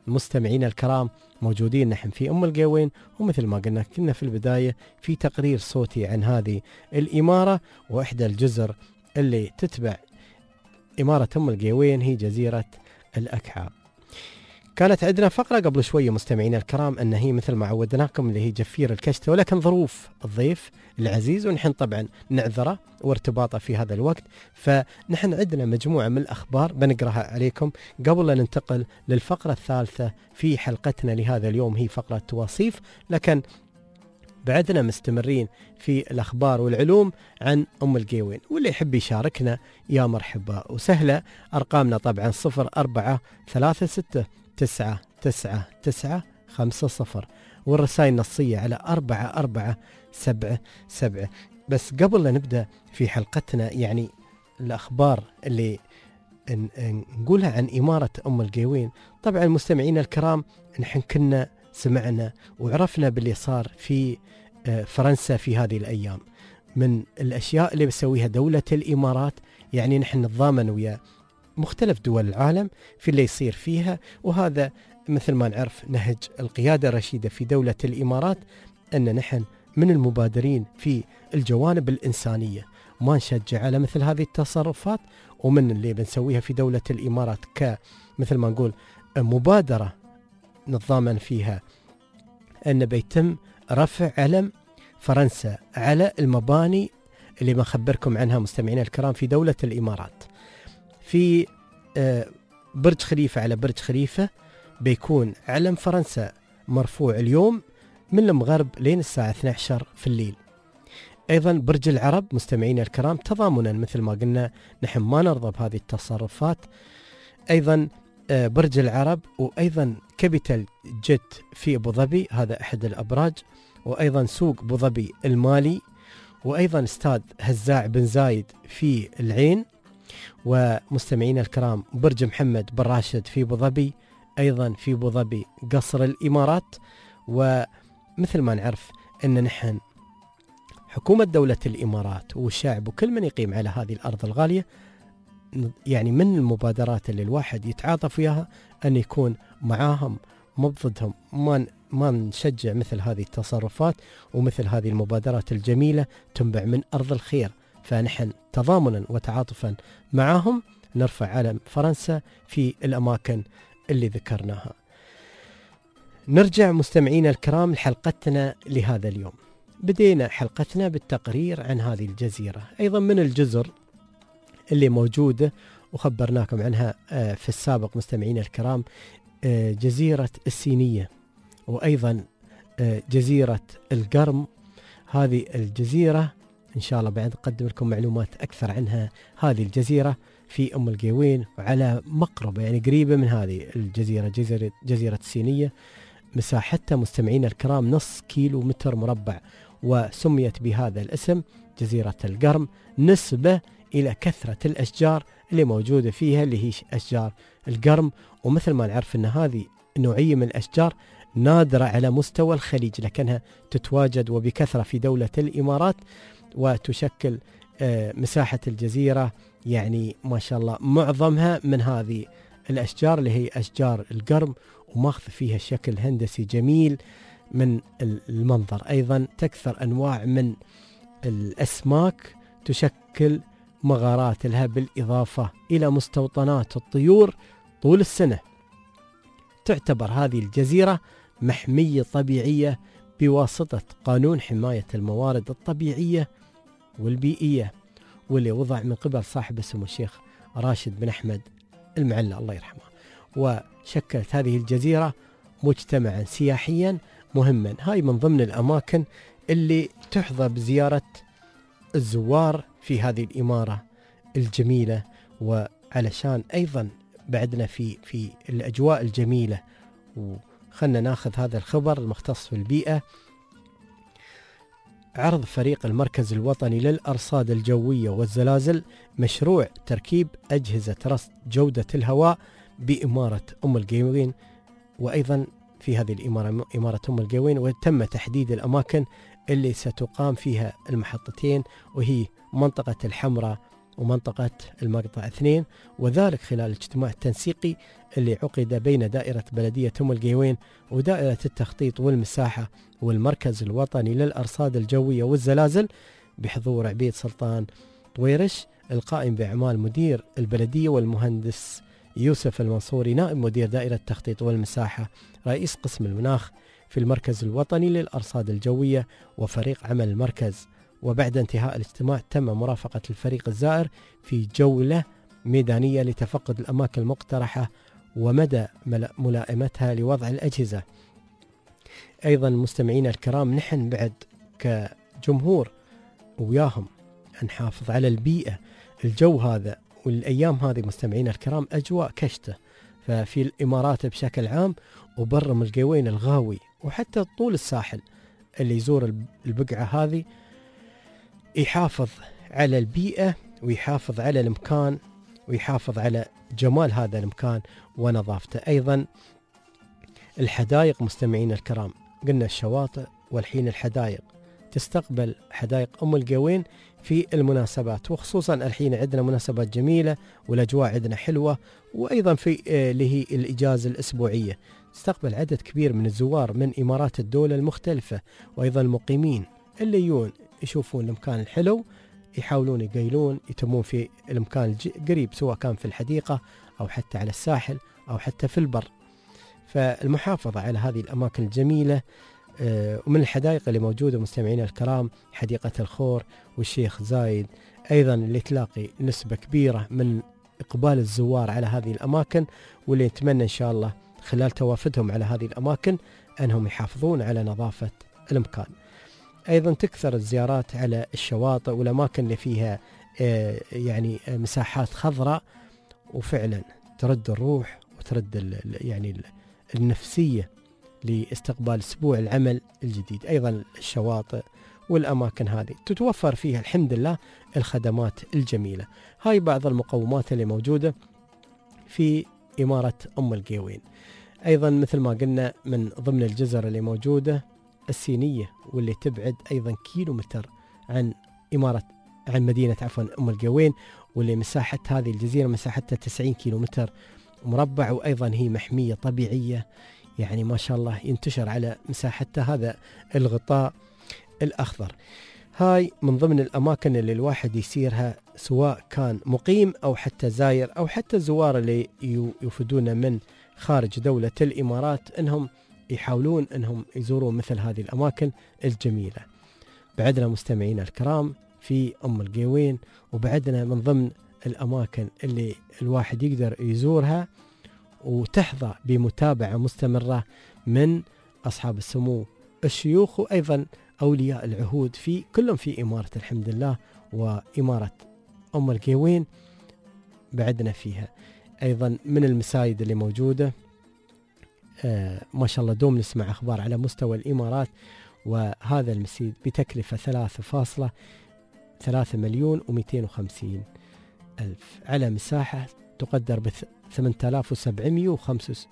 S2: مستمعين الكرام موجودين نحن في أم القيوين، ومثل ما قلنا كنا في البداية في تقرير صوتي عن هذه الإمارة، وإحدى الجزر اللي تتبع إمارة أم القيوين هي جزيرة الأكعاب. كانت عندنا فقرة قبل شوية مستمعين الكرام أن هي مثل ما عودناكم اللي هي جفير الكشتة، ولكن ظروف الضيف العزيز ونحن طبعا نعذره وارتباطه في هذا الوقت، فنحن عندنا مجموعة من الأخبار بنقرأها عليكم قبل أن ننتقل للفقرة الثالثة في حلقتنا لهذا اليوم، هي فقرة توصيف. لكن بعدنا مستمرين في الأخبار والعلوم عن أم القيوين، واللي يحب يشاركنا يا مرحبا وسهلا. أرقامنا طبعا صفر أربعة ثلاثة ستة تسعة تسعة تسعة خمسة صفر، والرسائل النصية على أربعة أربعة سبعة سبعة. بس قبل لا نبدأ في حلقتنا يعني الأخبار اللي نقولها عن إمارة أم القيوين، طبعا المستمعين الكرام نحن كنا سمعنا وعرفنا باللي صار في فرنسا في هذه الأيام. من الأشياء اللي بسويها دولة الإمارات يعني نحن نتضامن ويا مختلف دول العالم في اللي يصير فيها، وهذا مثل ما نعرف نهج القيادة الرشيدة في دولة الإمارات أن نحن من المبادرين في الجوانب الإنسانية، ما نشجع على مثل هذه التصرفات. ومن اللي بنسويها في دولة الإمارات كمثل ما نقول مبادرة نتضامن فيها أن بيتم رفع علم فرنسا على المباني اللي بنخبركم عنها مستمعين الكرام في دولة الإمارات. في برج خليفة على برج خليفة بيكون علم فرنسا مرفوع اليوم من المغرب لين الساعة اثنتي عشرة في الليل. أيضا برج العرب مستمعين الكرام تضامنا مثل ما قلنا نحن ما نرضى بهذه التصرفات. أيضا برج العرب، وأيضا كابيتال جيت في أبو ظبي هذا أحد الأبراج، وأيضا سوق أبو ظبي المالي، وأيضا استاد هزاع بن زايد في العين، ومستمعين الكرام برج محمد بن راشد في أبو ظبي، أيضا في أبو ظبي قصر الإمارات. ومثل ما نعرف أن نحن حكومة دولة الإمارات والشعب وكل من يقيم على هذه الأرض الغالية يعني من المبادرات اللي الواحد يتعاطف وياها أن يكون معاهم مو ضدهم. ما ما نشجع مثل هذه التصرفات ومثل هذه المبادرات الجميلة تنبع من أرض الخير، فنحن تضامنا وتعاطفا معهم نرفع علم فرنسا في الأماكن اللي ذكرناها. نرجع مستمعين الكرام لحلقتنا لهذا اليوم. بدينا حلقتنا بالتقرير عن هذه الجزيرة، أيضا من الجزر اللي موجودة وخبرناكم عنها في السابق مستمعين الكرام، جزيرة السينية، وأيضا جزيرة القرم. هذه الجزيرة إن شاء الله بعد أقدم لكم معلومات أكثر عنها. هذه الجزيرة في أم القيوين وعلى مقربة يعني قريبة من هذه الجزيرة جزيرة, جزيرة السينية. مساحتها مستمعين الكرام نص كيلو متر مربع، وسميت بهذا الاسم جزيرة القرم نسبة إلى كثرة الأشجار اللي موجودة فيها اللي هي أشجار القرم. ومثل ما نعرف أن هذه نوعية من الأشجار نادرة على مستوى الخليج، لكنها تتواجد وبكثرة في دولة الإمارات، وتشكل مساحة الجزيرة يعني ما شاء الله معظمها من هذه الأشجار اللي هي أشجار القرم، وماخذ فيها شكل هندسي جميل من المنظر. أيضا تكثر أنواع من الأسماك تشكل مغارات لها، بالإضافة إلى مستوطنات الطيور طول السنة. تعتبر هذه الجزيرة محمية طبيعية بواسطة قانون حماية الموارد الطبيعية والبيئية، واللي وضع من قبل صاحب اسمه الشيخ راشد بن أحمد المعلى الله يرحمه. وشكلت هذه الجزيرة مجتمعا سياحيا مهما. هاي من ضمن الأماكن اللي تحظى بزيارة الزوار في هذه الإمارة الجميلة. وعلشان أيضا بعدنا في في الأجواء الجميلة، وخلنا ناخذ هذا الخبر المختص في البيئة. عرض فريق المركز الوطني للأرصاد الجوية والزلازل مشروع تركيب أجهزة رصد جودة الهواء بإمارة أم القيوين، وأيضا في هذه الإمارة إمارة أم القيوين، وتم تحديد الأماكن اللي ستقام فيها المحطتين، وهي منطقة الحمراء ومنطقة المقطع اثنين، وذلك خلال الاجتماع التنسيقي اللي عقد بين دائرة بلدية أم القيوين ودائرة التخطيط والمساحة والمركز الوطني للأرصاد الجوية والزلازل بحضور عبيد سلطان طويرش القائم بأعمال مدير البلدية، والمهندس يوسف المنصوري نائب مدير دائرة التخطيط والمساحة رئيس قسم المناخ في المركز الوطني للأرصاد الجوية وفريق عمل المركز. وبعد انتهاء الاجتماع تم مرافقة الفريق الزائر في جولة ميدانية لتفقد الأماكن المقترحة ومدى ملائمتها لوضع الأجهزة. أيضا مستمعين الكرام، نحن بعد كجمهور وياهم نحافظ على البيئة. الجو هذا والأيام هذه مستمعين الكرام أجواء كشتة، ففي الإمارات بشكل عام وبر أم القيوين الغاوي وحتى طول الساحل اللي يزور البقعة هذه يحافظ على البيئة ويحافظ على المكان ويحافظ على جمال هذا المكان ونظافته. أيضا الحدائق مستمعين الكرام، قلنا الشواطئ والحين الحدائق تستقبل حدائق أم القيوين في المناسبات، وخصوصا الحين عندنا مناسبات جميلة والأجواء عندنا حلوة، وأيضا في اللي هي الإجازة الأسبوعية تستقبل عدد كبير من الزوار من إمارات الدولة المختلفة، وأيضا المقيمين اللي يجون يشوفون المكان الحلو يحاولون يقيلون يتمون في المكان القريب سواء كان في الحديقة أو حتى على الساحل أو حتى في البر. فالمحافظة على هذه الأماكن الجميلة. ومن الحدائق اللي موجودة مستمعين الكرام حديقة الخور والشيخ زايد، أيضا اللي تلاقي نسبة كبيرة من إقبال الزوار على هذه الأماكن، واللي نتمنى إن شاء الله خلال توافدهم على هذه الأماكن أنهم يحافظون على نظافة المكان. أيضا تكثر الزيارات على الشواطئ والأماكن اللي فيها يعني مساحات خضراء، وفعلا ترد الروح وترد يعني النفسية لاستقبال أسبوع العمل الجديد. أيضا الشواطئ والأماكن هذه تتوفر فيها الحمد لله الخدمات الجميلة. هاي بعض المقومات اللي موجودة في إمارة أم القيوين. أيضا مثل ما قلنا من ضمن الجزر اللي موجودة السينية، واللي تبعد أيضا كيلو متر عن إمارة عن مدينة عفوا أم القيوين، واللي مساحة هذه الجزيرة مساحتها تسعين كيلو متر مربع، وأيضا هي محمية طبيعية يعني ما شاء الله ينتشر على مساحتها هذا الغطاء الأخضر. هاي من ضمن الأماكن اللي الواحد يسيرها سواء كان مقيم أو حتى زاير أو حتى الزوار اللي يوفدون من خارج دولة الإمارات أنهم يحاولون أنهم يزورون مثل هذه الأماكن الجميلة. بعدنا مستمعين الكرام في أم القيوين، وبعدنا من ضمن الأماكن اللي الواحد يقدر يزورها وتحظى بمتابعة مستمرة من أصحاب السمو الشيوخ وأيضا أولياء العهود في كلهم في إمارة الحمد لله وإمارة أم القيوين. بعدنا فيها أيضا من المسايد اللي موجودة آه ما شاء الله دوم نسمع أخبار على مستوى الإمارات، وهذا المسيد بتكلفة ثلاثة فاصلة ثلاثة مليون ومئتين وخمسين ألف على مساحة تقدر ب ثمانية آلاف وسبعمئة وخمسة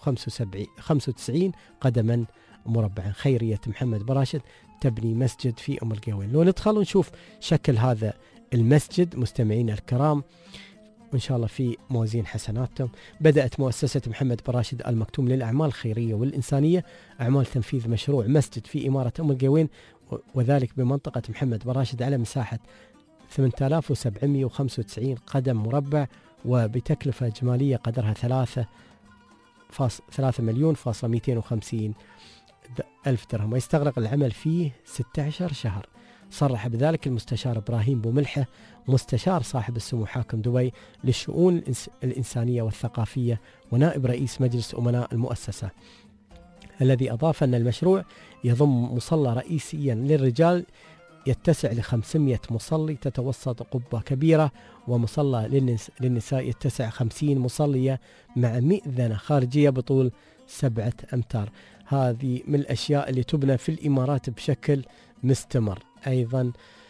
S2: وتسعين قدما مربعا. خيرية محمد براشد تبني مسجد في أم القيوين. لو ندخل ونشوف شكل هذا المسجد مستمعين الكرام، وإن شاء الله في موازين حسناتهم. بدأت مؤسسة محمد براشد آل مكتوم للأعمال الخيرية والإنسانية أعمال تنفيذ مشروع مسجد في إمارة أم القيوين، وذلك بمنطقة محمد براشد على مساحة ثمانية آلاف وسبعمئة وخمسة وتسعين قدم مربع، وبتكلفة إجمالية قدرها ثلاثة فاص ثلاثة مليون فاصلة مئتين وخمسين ألف درهم، ويستغرق العمل فيه ستة عشر شهر. صرح بذلك المستشار إبراهيم بوملحة مستشار صاحب السمو حاكم دبي للشؤون الإنسانية والثقافية ونائب رئيس مجلس أمناء المؤسسة، الذي أضاف أن المشروع يضم مصلى رئيسيا للرجال يتسع لخمسمئة مصلي تتوسط قبة كبيرة، ومصلى للنساء يتسع خمسين مصلية مع مئذنة خارجية بطول سبعة أمتار. هذه من الأشياء اللي تبنى في الإمارات بشكل مستمر. أيضا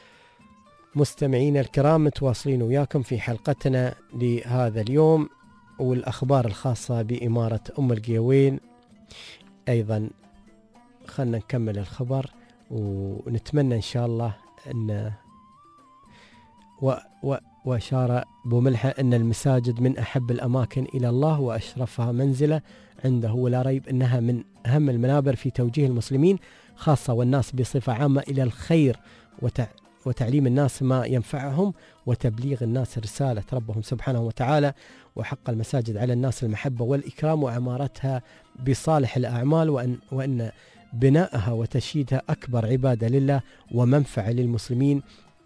S2: مستمعين الكرام متواصلين وياكم في حلقتنا لهذا اليوم والأخبار الخاصة بإمارة أم القيوين. أيضا خلنا نكمل الخبر ونتمنى إن شاء الله أن و و وأشار أبو ملحة أن المساجد من أحب الأماكن إلى الله وأشرفها منزلة عنده، ولا ريب أنها من أهم المنابر في توجيه المسلمين خاصة والناس بصفة عامة إلى الخير وتع... وتعليم الناس ما ينفعهم وتبليغ الناس رسالة ربهم سبحانه وتعالى. وحق المساجد على الناس المحبة والإكرام وعمارتها بصالح الأعمال، وأن, وأن بناءها وتشييدها أكبر عبادة لله ومنفعة للمسلمين.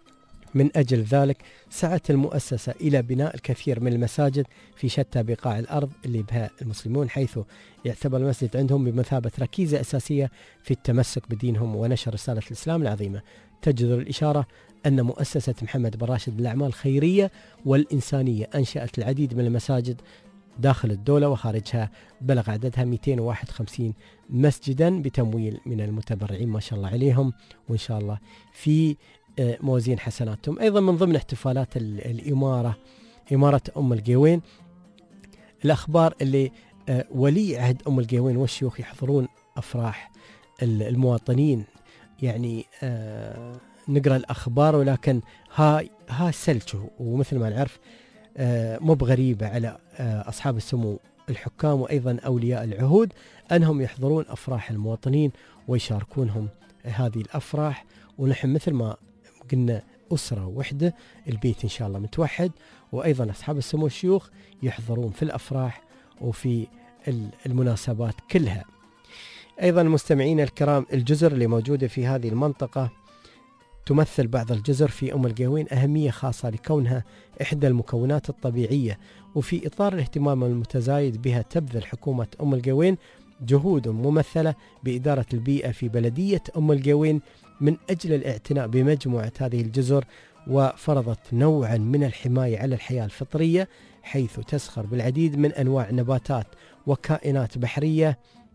S2: من أجل ذلك سعت المؤسسة إلى بناء الكثير من المساجد في شتى بقاع الأرض اللي بها المسلمون، حيث يعتبر المسجد عندهم بمثابة ركيزة أساسية في التمسك بدينهم ونشر رسالة الإسلام العظيمة. تجدر الإشارة أن مؤسسة محمد بن راشد للأعمال الخيرية والإنسانية أنشأت العديد من المساجد داخل الدولة وخارجها، بلغ عددها مئتين وواحد وخمسين مسجدا بتمويل من المتبرعين ما شاء الله عليهم، وإن شاء الله في موازين حسناتهم. أيضا من ضمن احتفالات الإمارة إمارة أم القوين الأخبار اللي ولي عهد أم القوين والشيوخ يحضرون أفراح المواطنين. يعني آه نقرأ الأخبار ولكن هاي ها سلته، ومثل ما نعرف آه مو بغريبة على آه أصحاب السمو الحكام وأيضا أولياء العهود أنهم يحضرون أفراح المواطنين ويشاركونهم هذه الأفراح. ونحن مثل ما قلنا أسرة وحدة، البيت إن شاء الله متوحد، وأيضا أصحاب السمو الشيوخ يحضرون في الأفراح وفي المناسبات كلها. أيضا مستمعين الكرام، الجزر اللي موجودة في هذه المنطقة تمثل بعض الجزر في أم القوين أهمية خاصة لكونها إحدى المكونات الطبيعية، وفي إطار الاهتمام المتزايد بها تبذل حكومة أم القوين جهود ممثلة بإدارة البيئة في بلدية أم القوين من أجل الاعتناء بمجموعة هذه الجزر، وفرضت نوعا من الحماية على الحياة الفطرية، حيث تزخر بالعديد من أنواع نباتات وكائنات بحرية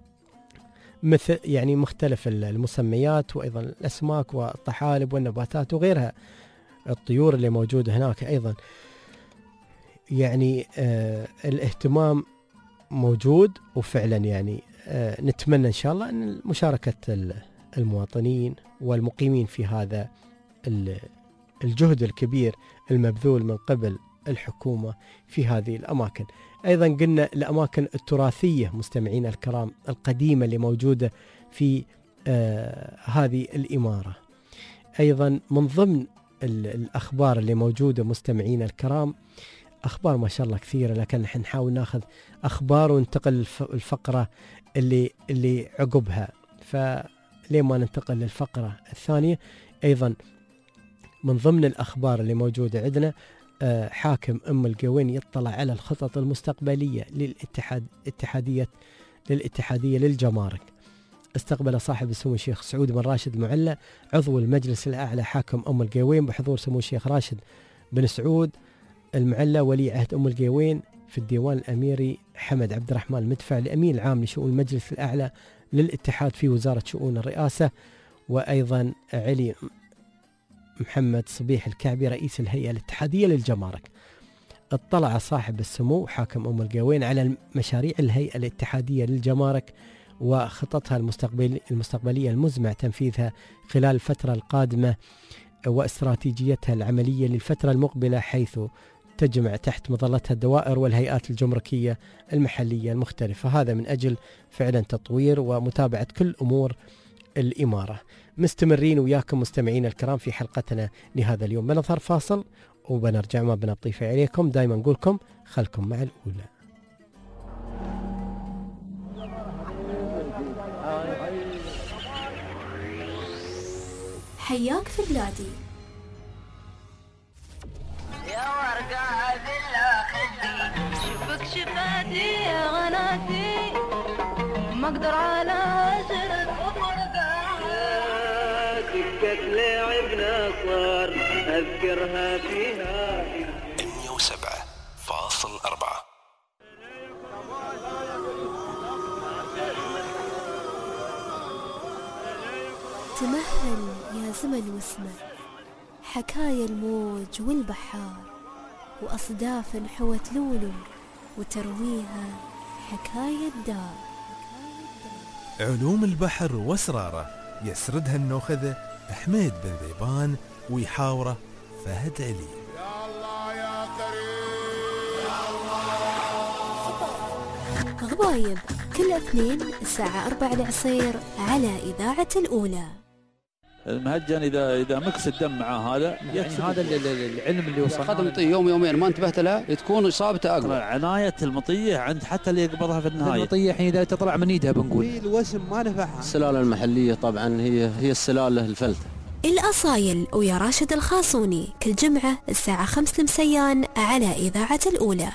S2: مثل يعني مختلف المسميات، وأيضا الأسماك والطحالب والنباتات وغيرها. الطيور اللي موجودة هناك أيضا يعني آه الاهتمام موجود، وفعلا يعني آه نتمنى إن شاء الله أن مشاركة المواطنين والمقيمين في هذا الجهد الكبير المبذول من قبل الحكومة في هذه الأماكن. أيضا قلنا الأماكن التراثية مستمعين الكرام القديمة اللي موجودة في آه هذه الإمارة. أيضا من ضمن الأخبار اللي موجودة مستمعين الكرام أخبار ما شاء الله كثيرة، لكن نحن نحاول ناخذ أخبار وننتقل الفقرة اللي اللي عقبها، فليه ما ننتقل للفقرة الثانية. أيضا من ضمن الأخبار اللي موجودة عندنا آه حاكم أم القوين يطلع على الخطط المستقبلية للاتحاد اتحادية للاتحادية للجمارك. استقبل صاحب السمو الشيخ سعود بن راشد المعلى عضو المجلس الأعلى حاكم أم القوين بحضور سمو الشيخ راشد بن سعود المعلى ولي عهد أم القوين في الديوان الأميري حمد عبد الرحمن المدفع الأمين العام لشؤون المجلس الأعلى للاتحاد في وزارة شؤون الرئاسة، وأيضا علي محمد صبيح الكعبي رئيس الهيئة الاتحادية للجمارك. اطلع صاحب السمو حاكم أم القوين على مشاريع الهيئة الاتحادية للجمارك وخططها المستقبل المستقبلية المزمع تنفيذها خلال الفترة القادمة واستراتيجيتها العملية للفترة المقبلة، حيث تجمع تحت مظلتها الدوائر والهيئات الجمركية المحلية المختلفة، هذا من أجل فعلا تطوير ومتابعة كل أمور الإمارة. مستمرين وياكم مستمعين الكرام في حلقتنا لهذا اليوم، بنظهر فاصل وبنرجع ما بنطيف عليكم. دائما نقولكم خلكم مع الأولى.
S1: حياك في بلادي.
S13: يا ورقة بالله خدي شوفك شفاتي يا غناتي ما اقدر على سرد وفرقاتك لعبنا صار اذكرها فيها
S6: مية وسبعة فاصل أربعة.
S1: تمهل يا زمن واسمع حكايا الموج والبحار وأصداف حوت لولو وترويها حكاية دار.
S6: علوم البحر واسراره يسردها النوخذة حميد بن ذيبان ويحاوره فهد علي.
S10: يا الله
S1: غضايب كل اثنين الساعة أربعة العصير على إذاعة الأولى.
S14: المهجن اذا اذا مكس الدم مع هذا
S15: يعني هذا العلم اللي وصلنا
S16: اخذ مطيه يوم يومين ما انتبهت له تكون اصابته اقوى.
S14: عنايه المطيه عند حتى اللي يقبضها في النهايه.
S15: المطيه الحين اذا تطلع من ايدها بنقول
S17: في الوسم ما نفعها.
S16: السلاله المحليه طبعا هي هي السلاله الفلته.
S1: الأصايل ويا راشد الخاصوني كل جمعة الساعة خمس المسيان على إذاعة الأولى.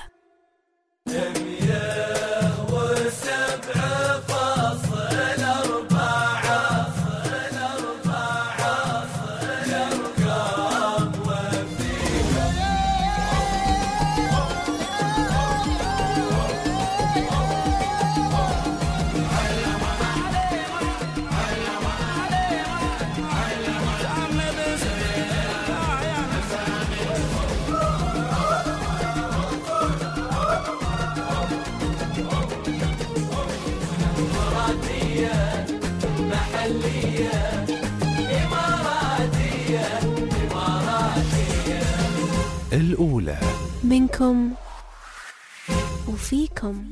S6: الأولى
S1: منكم وفيكم.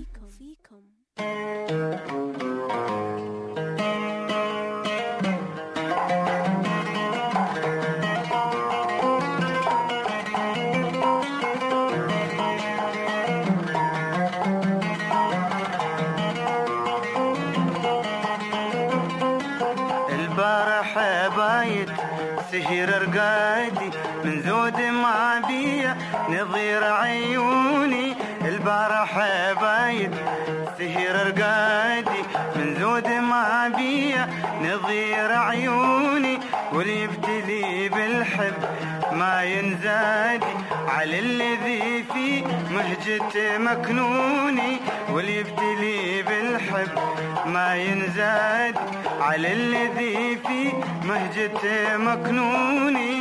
S18: البارح بايت سهر رقادي من زود ما بيا نظير عيوني. البارح بايت سهر رقادي من زود ما بيا نظير عيوني. واللي يبتلي بالحب ما ينزادي على الذي في مهجة مكنوني. واللي يبتلي بالحب ما ينزادي على الذي في مهجة مكنوني.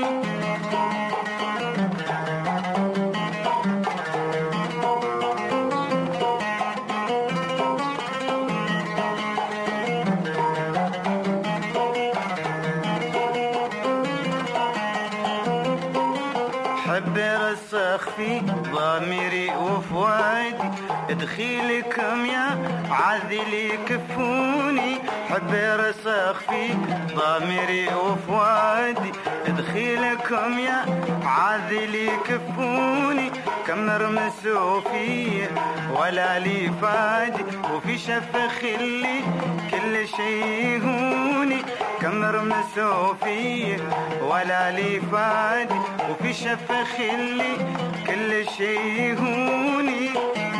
S18: حب رسخ في ضميري وفؤادي ادخيلكم يا عذلي كفوني. حب رسخ في ضميري وفؤادي ادخيلكم يا عذلي كفوني. كم رمسوا فيه ولا لي فادي وفي شفخ اللي كل شي هوني. كم رمسوا فيه ولا لي فادي وفي شفخ اللي كل شي هوني.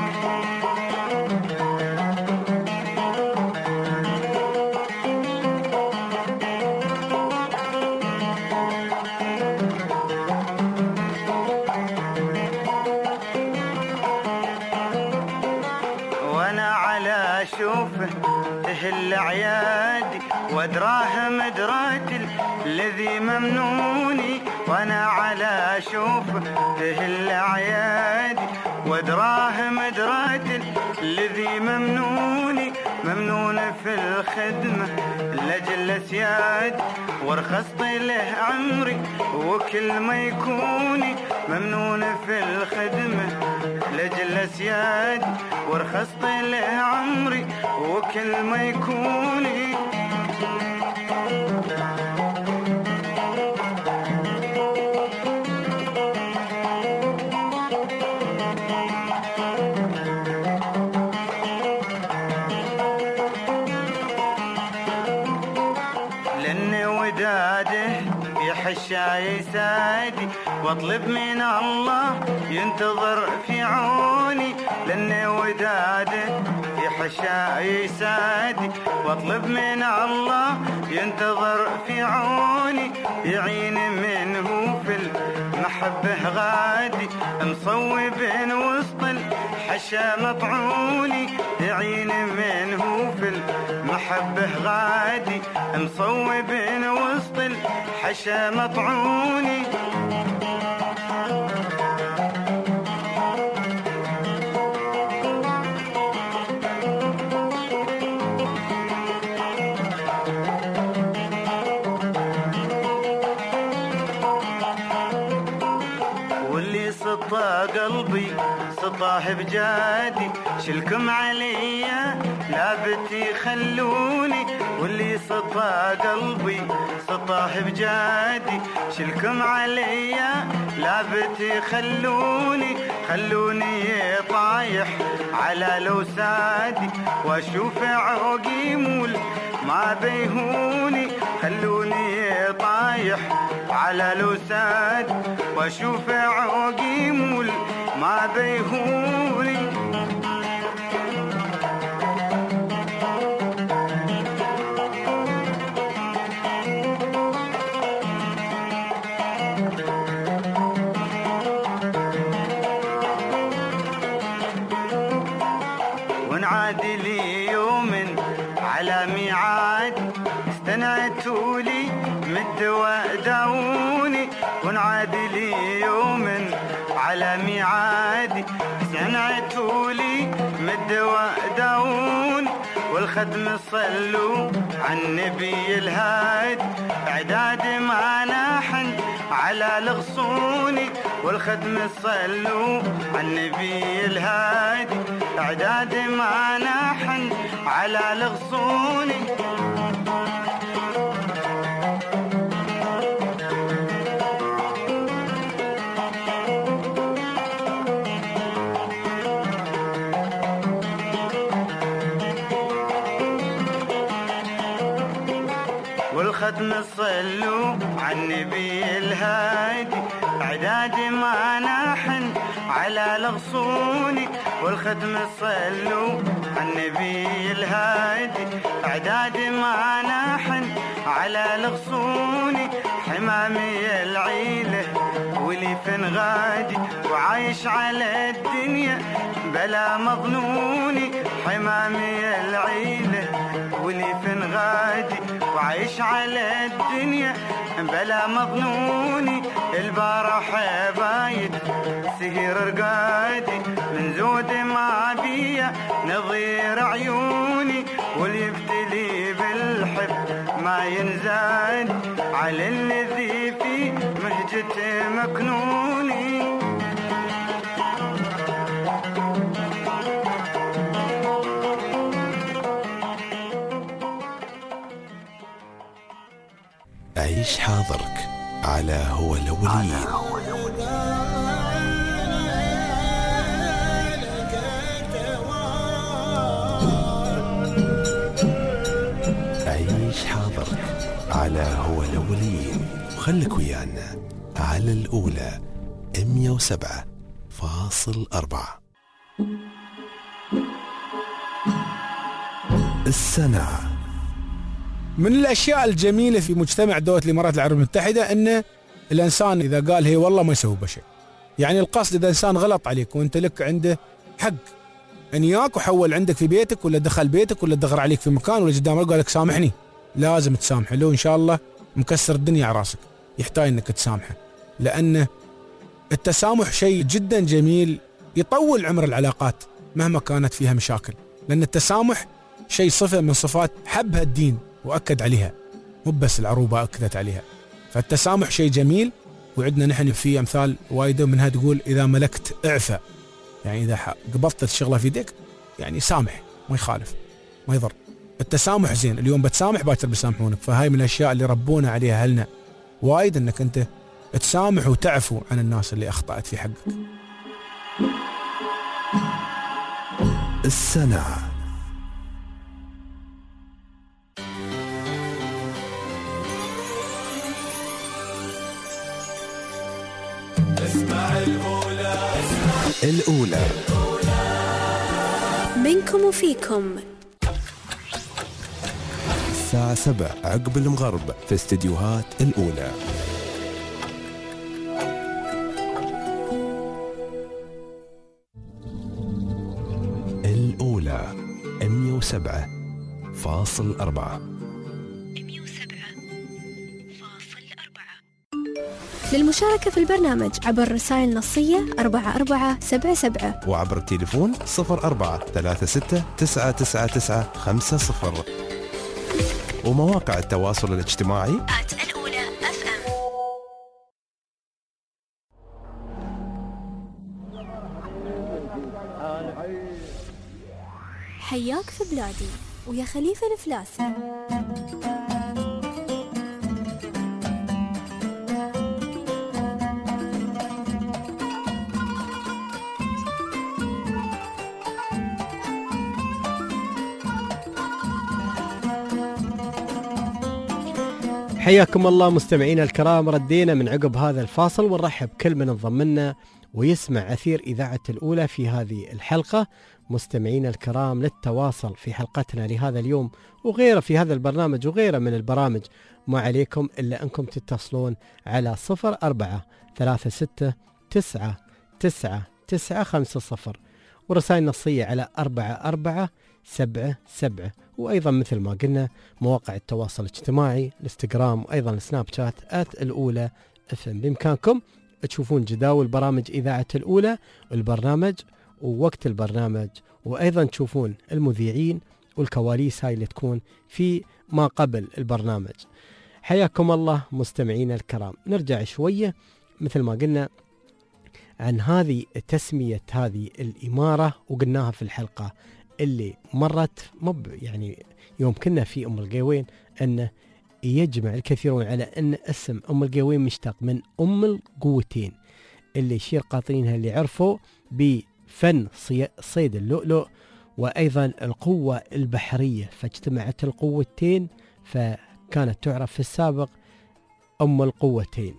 S18: وانا على شوفه تهل عيادي ودراهم درات الذي ممنوني. وانا على شوفه تهل عيادي ودراهم درات الذي ممنوني. ممنون في الخدمة لجل سيادي ورخصت له عمري وكل ما يكوني. ممنون في الخدمة لجل سيادي ورخصت له عمري وكل ما يكوني. لأن وداده يحشى يسادي واطلب من الله ينتظر في عوني. لأن وداده يحشى يسادي واطلب من الله ينتظر في عوني. يعين منه في المحبة غادي مصوب وسط الحشا مطعوني. يعين منه في المحبة غادي مصوب وسط الحشا مطعوني. واللي سطى قلبي سطاه بجادي شلكم عليا لا بتي خلوني واللي سطى قلبي سطاه بجادي شلكم عليا لا بتي خلوني خلوني طايح على لوسادي واشوف عوقي مول ما بيهوني خلوني طايح على لوسادي واشوف عوقي مول ما بيهوني ونعاد لي يوم على ميعاد استنعتوا لي مدوا داوني ونعاد لي يوم على ميعاد استنعتوا لي مدوا داوني والخدم صلوا عن النبي الهادي اعداد ما ناحن على الغصوني والخدم صلوا عن النبي الهادي اعداد ما ناحن على الغصوني والختم صلوا عن النبي الهادي اعداد ما ناحن على الغصوني والختم صلوا عن النبي الهادي اعداد ما ناحن على الغصوني حمامي العيله ولي فين غادي وعايش على الدنيا بلا مظنوني حمامي العيله ولي فين غادي وعايش على الدنيا بلا مظنوني البارح بايد سهير رقادي من زود ما بيا نظير عيوني واللي يبتلي بالحب ما ينزاد على الذي في مهجة مكنوني
S6: عيش حاضرك على هو الأولين. عيش حاضرك على هو الأولين وخلك ويانا على الأولى مية وسبعة فاصل أربعة. السنة
S17: من الأشياء الجميلة في مجتمع دولة الإمارات العربية المتحدة أن الإنسان إذا قال هي والله ما يسوي بشيء. يعني القصد إذا إنسان غلط عليك وأنت لك عنده حق أن ياك وحول عندك في بيتك ولا دخل بيتك ولا دغر عليك في مكان ولا قدام قال لك سامحني، لازم تسامحه لو إن شاء الله مكسر الدنيا على راسك، يحتاج أنك تسامحه، لأن التسامح شيء جدا جميل يطول عمر العلاقات مهما كانت فيها مشاكل، لأن التسامح شيء صفة من صفات حبها الدين وأكد عليها، مو بس العروبة أكدت عليها. فالتسامح شيء جميل، وعندنا نحن في أمثال وايدة منها تقول إذا ملكت اعفى، يعني إذا قبضت الشغلة في يدك يعني سامح، ما يخالف ما يضر. التسامح زين، اليوم بتسامح باكر بيسامحونك. فهاي من الأشياء اللي ربونا عليها أهلنا وايد، أنك أنت تسامح وتعفو عن الناس اللي أخطأت في حقك.
S6: السنة
S10: اسمع الأولى
S6: الأولى
S1: منكم وفيكم
S6: الساعة سبع عقب المغرب في استديوهات الأولى. الأولى مية وسبعة فاصل أربعة.
S1: للمشاركة في البرنامج عبر رسائل نصية أربعة أربعة سبعة سبعة
S6: وعبر التليفون صفر أربعة ثلاثة ستة تسعة تسعة تسعة خمسة صفر ومواقع التواصل الاجتماعي
S5: الأولى أف أم.
S1: حياك في بلادي ويا خليفة الفلاسي.
S2: حياكم الله مستمعينا الكرام، ردينا من عقب هذا الفاصل ونرحب كل من انضم لنا ويسمع أثير إذاعة الأولى في هذه الحلقة. مستمعينا الكرام، للتواصل في حلقتنا لهذا اليوم وغيره في هذا البرنامج وغيره من البرامج ما عليكم إلا أنكم تتصلون على صفر أربعة ثلاثة ستة تسعة تسعة تسعة خمسة صفر، ورسائل نصية على أربعة أربعة سبعة سبعة، وأيضا مثل ما قلنا مواقع التواصل الاجتماعي الانستغرام وأيضا السناب شات آت الأولى اف ام. بإمكانكم تشوفون جداول برامج إذاعة الأولى والبرنامج ووقت البرنامج، وأيضا تشوفون المذيعين والكواليس هاي اللي تكون في ما قبل البرنامج. حياكم الله مستمعين الكرام. نرجع شوية مثل ما قلنا عن هذه تسمية هذه الإمارة، وقلناها في الحلقة اللي مرت مب يعني يوم كنا في أم القيوين أن يجمع الكثيرون على أن اسم أم القيوين مشتق من أم القوتين اللي يشير قاطنينها اللي عرفوا بفن صيد اللؤلؤ وأيضا القوة البحرية، فاجتمعت القوتين فكانت تعرف في السابق أم القوتين،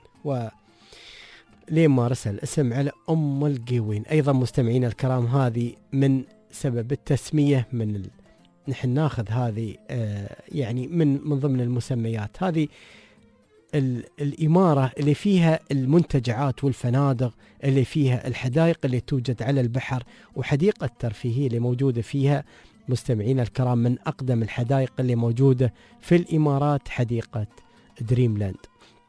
S2: وليه ما رسل الاسم على أم القيوين. أيضا مستمعين الكرام، هذه من سبب التسمية من ال... نحن ناخذ هذه آه يعني من من ضمن المسميات هذه ال... الإمارة اللي فيها المنتجعات والفنادق، اللي فيها الحدائق اللي توجد على البحر، وحديقة الترفيهية اللي موجودة فيها مستمعين الكرام من أقدم الحدائق اللي موجودة في الإمارات حديقة دريم لاند.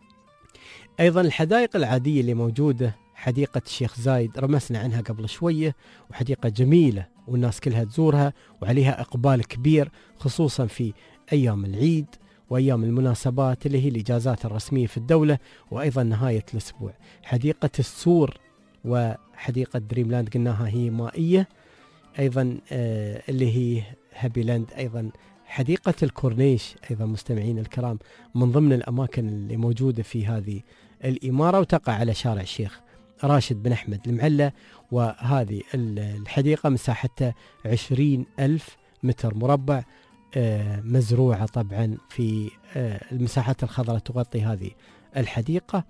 S2: أيضا الحدائق العادية اللي موجودة حديقة الشيخ زايد رمسنا عنها قبل شوية، وحديقة جميلة والناس كلها تزورها وعليها إقبال كبير خصوصا في أيام العيد وأيام المناسبات اللي هي الإجازات الرسمية في الدولة، وأيضا نهاية الأسبوع. حديقة السور وحديقة دريم لاند قلناها هي مائية، أيضا آه اللي هي هابي لاند، أيضا حديقة الكورنيش أيضا مستمعين الكرام من ضمن الأماكن اللي موجودة في هذه الإمارة، وتقع على شارع الشيخ راشد بن أحمد المعلة. وهذه الحديقة مساحتها عشرين ألف متر مربع، مزروعة طبعا في المساحات الخضراء تغطي هذه الحديقة،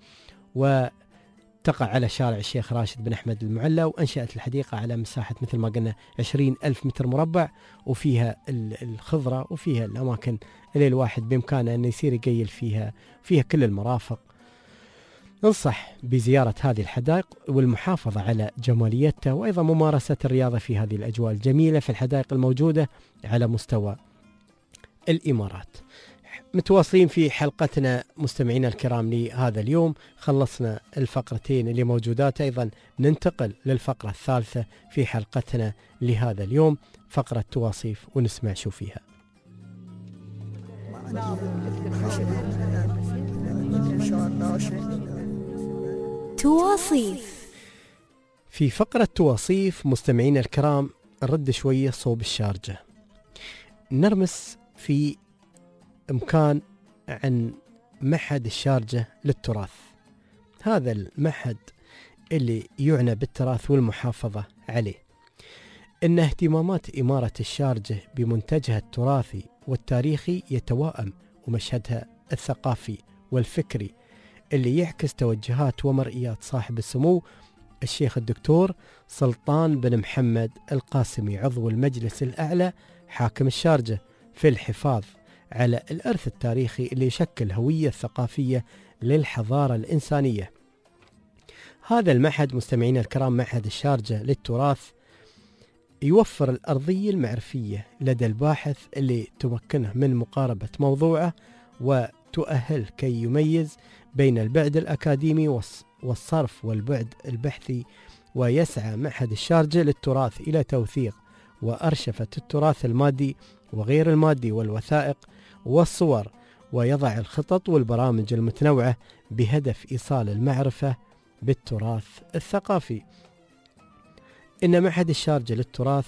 S2: وتقع على شارع الشيخ راشد بن أحمد المعلة. وأنشأت الحديقة على مساحة مثل ما قلنا عشرين ألف متر مربع، وفيها الخضرة وفيها الأماكن اللي الواحد بإمكانه أن يصير يقيل فيها، فيها كل المرافق. ننصح بزيارة هذه الحدائق والمحافظة على جماليتها، وأيضا ممارسة الرياضة في هذه الأجواء الجميلة في الحدائق الموجودة على مستوى الإمارات. متواصلين في حلقتنا مستمعينا الكرام لهذا اليوم، خلصنا الفقرتين اللي موجودات، أيضا ننتقل للفقرة الثالثة في حلقتنا لهذا اليوم، فقرة تواصيف، ونسمع شو فيها.
S1: تواصيف.
S2: في فقرة تواصيف مستمعينا الكرام نرد شوية صوب الشارجة، نرمس في إمكان عن معهد الشارجة للتراث. هذا المعهد اللي يعنى بالتراث والمحافظة عليه، إن اهتمامات إمارة الشارجة بمنتجها التراثي والتاريخي يتواءم ومشهدها الثقافي والفكري اللي يعكس توجهات ومرئيات صاحب السمو الشيخ الدكتور سلطان بن محمد القاسمي عضو المجلس الأعلى حاكم الشارجة في الحفاظ على الإرث التاريخي اللي يشكل هوية ثقافية للحضارة الإنسانية. هذا المعهد مستمعين الكرام، معهد الشارجة للتراث، يوفر الأرضية المعرفية لدى الباحث اللي تمكنه من مقاربة موضوعه وتؤهل كي يميز بين البعد الأكاديمي والصرف والبعد البحثي. ويسعى معهد الشارجة للتراث إلى توثيق وأرشفة التراث المادي وغير المادي والوثائق والصور، ويضع الخطط والبرامج المتنوعة بهدف إيصال المعرفة بالتراث الثقافي. إن معهد الشارجة للتراث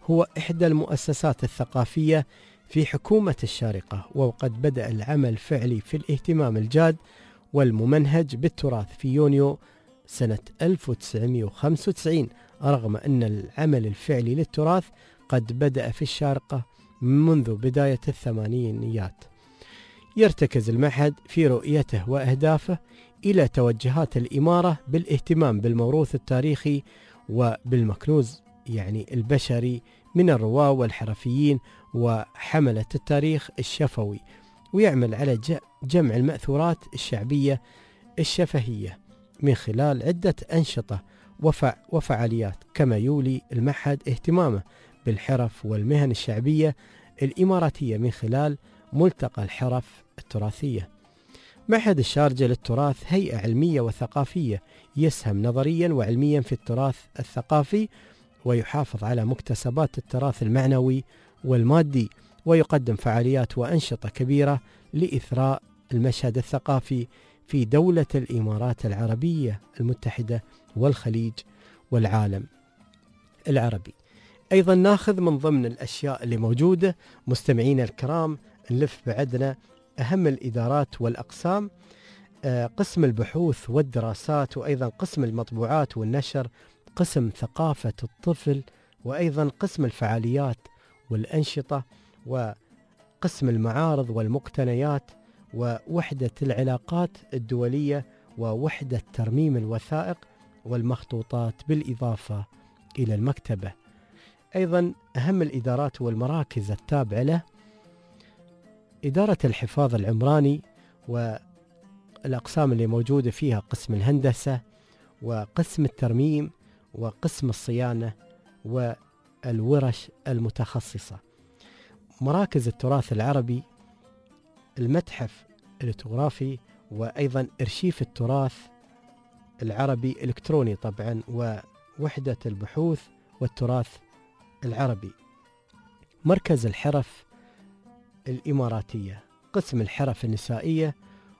S2: هو إحدى المؤسسات الثقافية في حكومة الشارقة، وقد بدأ العمل الفعلي في الاهتمام الجاد والممنهج بالتراث في يونيو سنة ألف وتسعمئة وخمسة وتسعين، رغم أن العمل الفعلي للتراث قد بدأ في الشارقة منذ بداية الثمانينيات. يرتكز المعهد في رؤيته وأهدافه إلى توجهات الإمارة بالاهتمام بالموروث التاريخي وبالمكنوز يعني البشري من الرواة والحرفيين وحملة التاريخ الشفوي، ويعمل على جمع المأثورات الشعبية الشفهية من خلال عدة أنشطة وفع وفعاليات، كما يولي المعهد اهتمامه بالحرف والمهن الشعبية الإماراتية من خلال ملتقى الحرف التراثية. معهد الشارقة للتراث هيئة علمية وثقافية يسهم نظريا وعلميا في التراث الثقافي، ويحافظ على مكتسبات التراث المعنوي والمادي، ويقدم فعاليات وأنشطة كبيرة لإثراء المشهد الثقافي في دولة الإمارات العربية المتحدة والخليج والعالم العربي. أيضا ناخذ من ضمن الأشياء اللي موجودة مستمعين الكرام، نلف بعدنا أهم الإدارات والأقسام، قسم البحوث والدراسات، وأيضا قسم المطبوعات والنشر، قسم ثقافة الطفل، وأيضا قسم الفعاليات والأنشطة، وقسم المعارض والمقتنيات، ووحدة العلاقات الدولية، ووحدة ترميم الوثائق والمخطوطات، بالإضافة إلى المكتبة. أيضا أهم الإدارات والمراكز التابعة له: إدارة الحفاظ العمراني، والأقسام اللي موجودة فيها قسم الهندسة وقسم الترميم وقسم الصيانة والورش المتخصصة. مراكز التراث العربي، المتحف الإتنوغرافي، وأيضا إرشيف التراث العربي الإلكتروني طبعا، ووحدة البحوث والتراث العربي. مركز الحرف الإماراتية، قسم الحرف النسائية،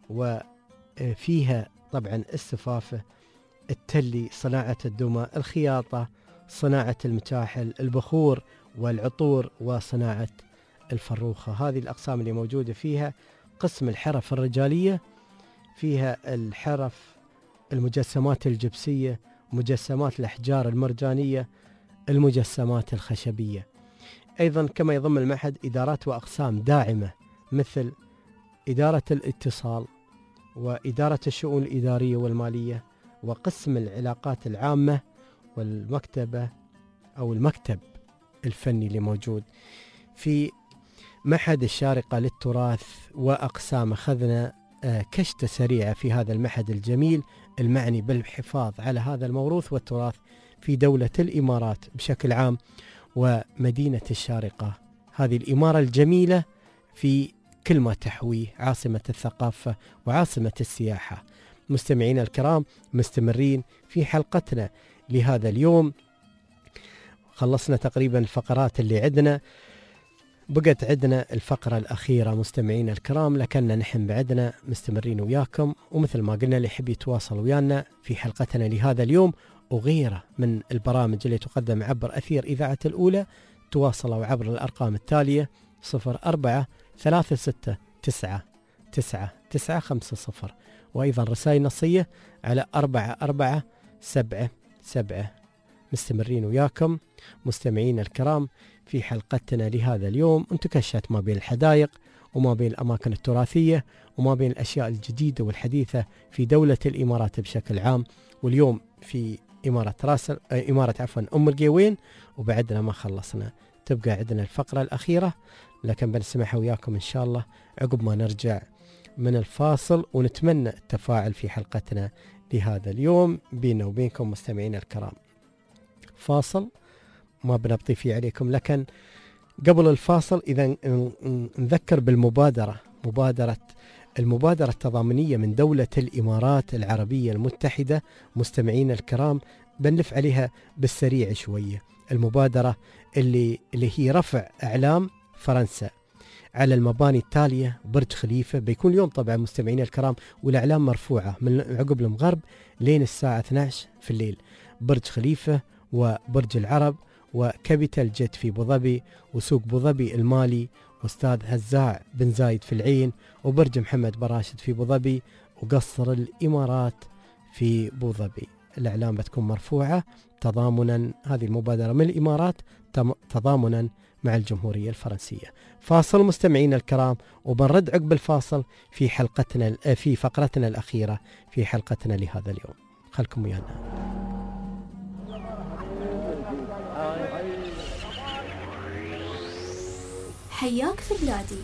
S2: وفيها طبعا السفافة، التلي، صناعة الدمى، الخياطة، صناعة المتاحل، البخور والعطور، وصناعة الفروخة. هذه الأقسام اللي موجودة فيها. قسم الحرف الرجالية، فيها الحرف، المجسمات الجبسية، مجسمات الأحجار المرجانية، المجسمات الخشبية. أيضا كما يضم المعهد إدارات وأقسام داعمة مثل إدارة الاتصال، وإدارة الشؤون الإدارية والمالية، وقسم العلاقات العامة، والمكتبة أو المكتب الفني اللي موجود في معهد الشارقة للتراث وأقسام. أخذنا كشتة سريعة في هذا المعهد الجميل المعني بالحفاظ على هذا الموروث والتراث في دولة الإمارات بشكل عام، ومدينة الشارقة، هذه الإمارة الجميلة في كل ما تحويه، عاصمة الثقافة وعاصمة السياحة. مستمعين الكرام، مستمرين في حلقتنا لهذا اليوم. خلصنا تقريبا الفقرات اللي عندنا، بقت عندنا الفقرة الأخيرة مستمعين الكرام، لكننا نحن بعدنا مستمرين وياكم، ومثل ما قلنا اللي يحب يتواصل ويانا في حلقتنا لهذا اليوم وغيره من البرامج اللي تقدم عبر أثير إذاعة الأولى، تواصلوا عبر الأرقام التالية: صفر أربعة ثلاثة ستة تسعة تسعة تسعة خمسة صفر، وأيضا رسائل نصية على أربعة أربعة سبعة سبعة. مستمرين وياكم مستمعين الكرام في حلقتنا لهذا اليوم، انتكشت ما بين الحدائق وما بين الأماكن التراثية وما بين الأشياء الجديدة والحديثة في دولة الإمارات بشكل عام. واليوم في إمارة راسل إمارة عفوا أم القوين، وبعدنا ما خلصنا، تبقى عندنا الفقرة الأخيرة، لكن بنسمعها وياكم إن شاء الله عقب ما نرجع من الفاصل، ونتمنى التفاعل في حلقتنا لهذا اليوم بيننا وبينكم مستمعين الكرام. فاصل ما بنبطي فيه عليكم، لكن قبل الفاصل إذا نذكر بالمبادرة، مبادرة المبادرة التضامنية من دولة الإمارات العربية المتحدة. مستمعين الكرام بنلف عليها بالسريع شوية. المبادرة اللي, اللي هي رفع أعلام فرنسا على المباني التالية: برج خليفة، بيكون اليوم طبعا مستمعين الكرام والأعلام مرفوعة من عقب المغرب لين الساعة اثنعش في الليل. برج خليفة وبرج العرب وكابيتال جيت في أبو ظبي، وسوق أبو ظبي المالي، وأستاذ هزاع بن زايد في العين، وبرج محمد براشد في أبو ظبي، وقصر الإمارات في أبو ظبي. الإعلام بتكون مرفوعة تضامنا، هذه المبادرة من الإمارات تضامنا مع الجمهورية الفرنسية. فاصل مستمعين الكرام، وبنرد عقب الفاصل في حلقتنا في فقرتنا الأخيرة في حلقتنا لهذا اليوم. خلكم ويانا.
S1: حياك في بلادي.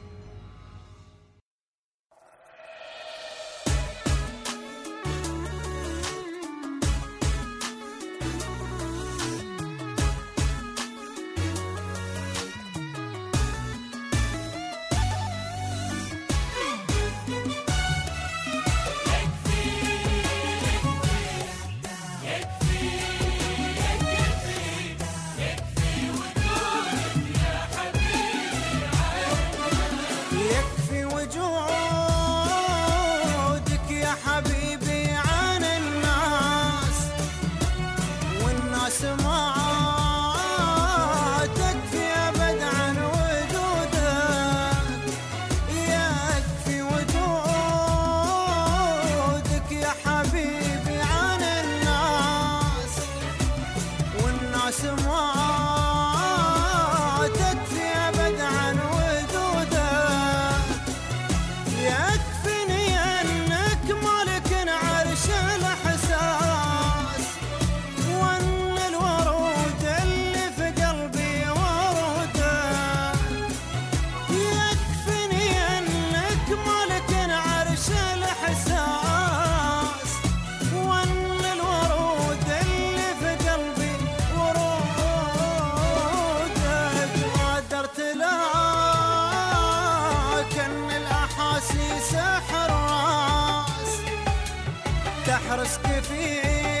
S19: تحرسك في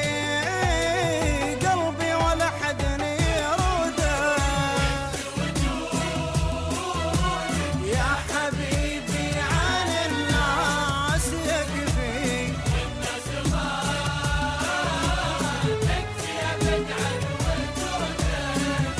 S19: قلبي ولا حد يرده يا حبيبي عن الناس يكفي الناس ما تكفي أبد عن وجوده.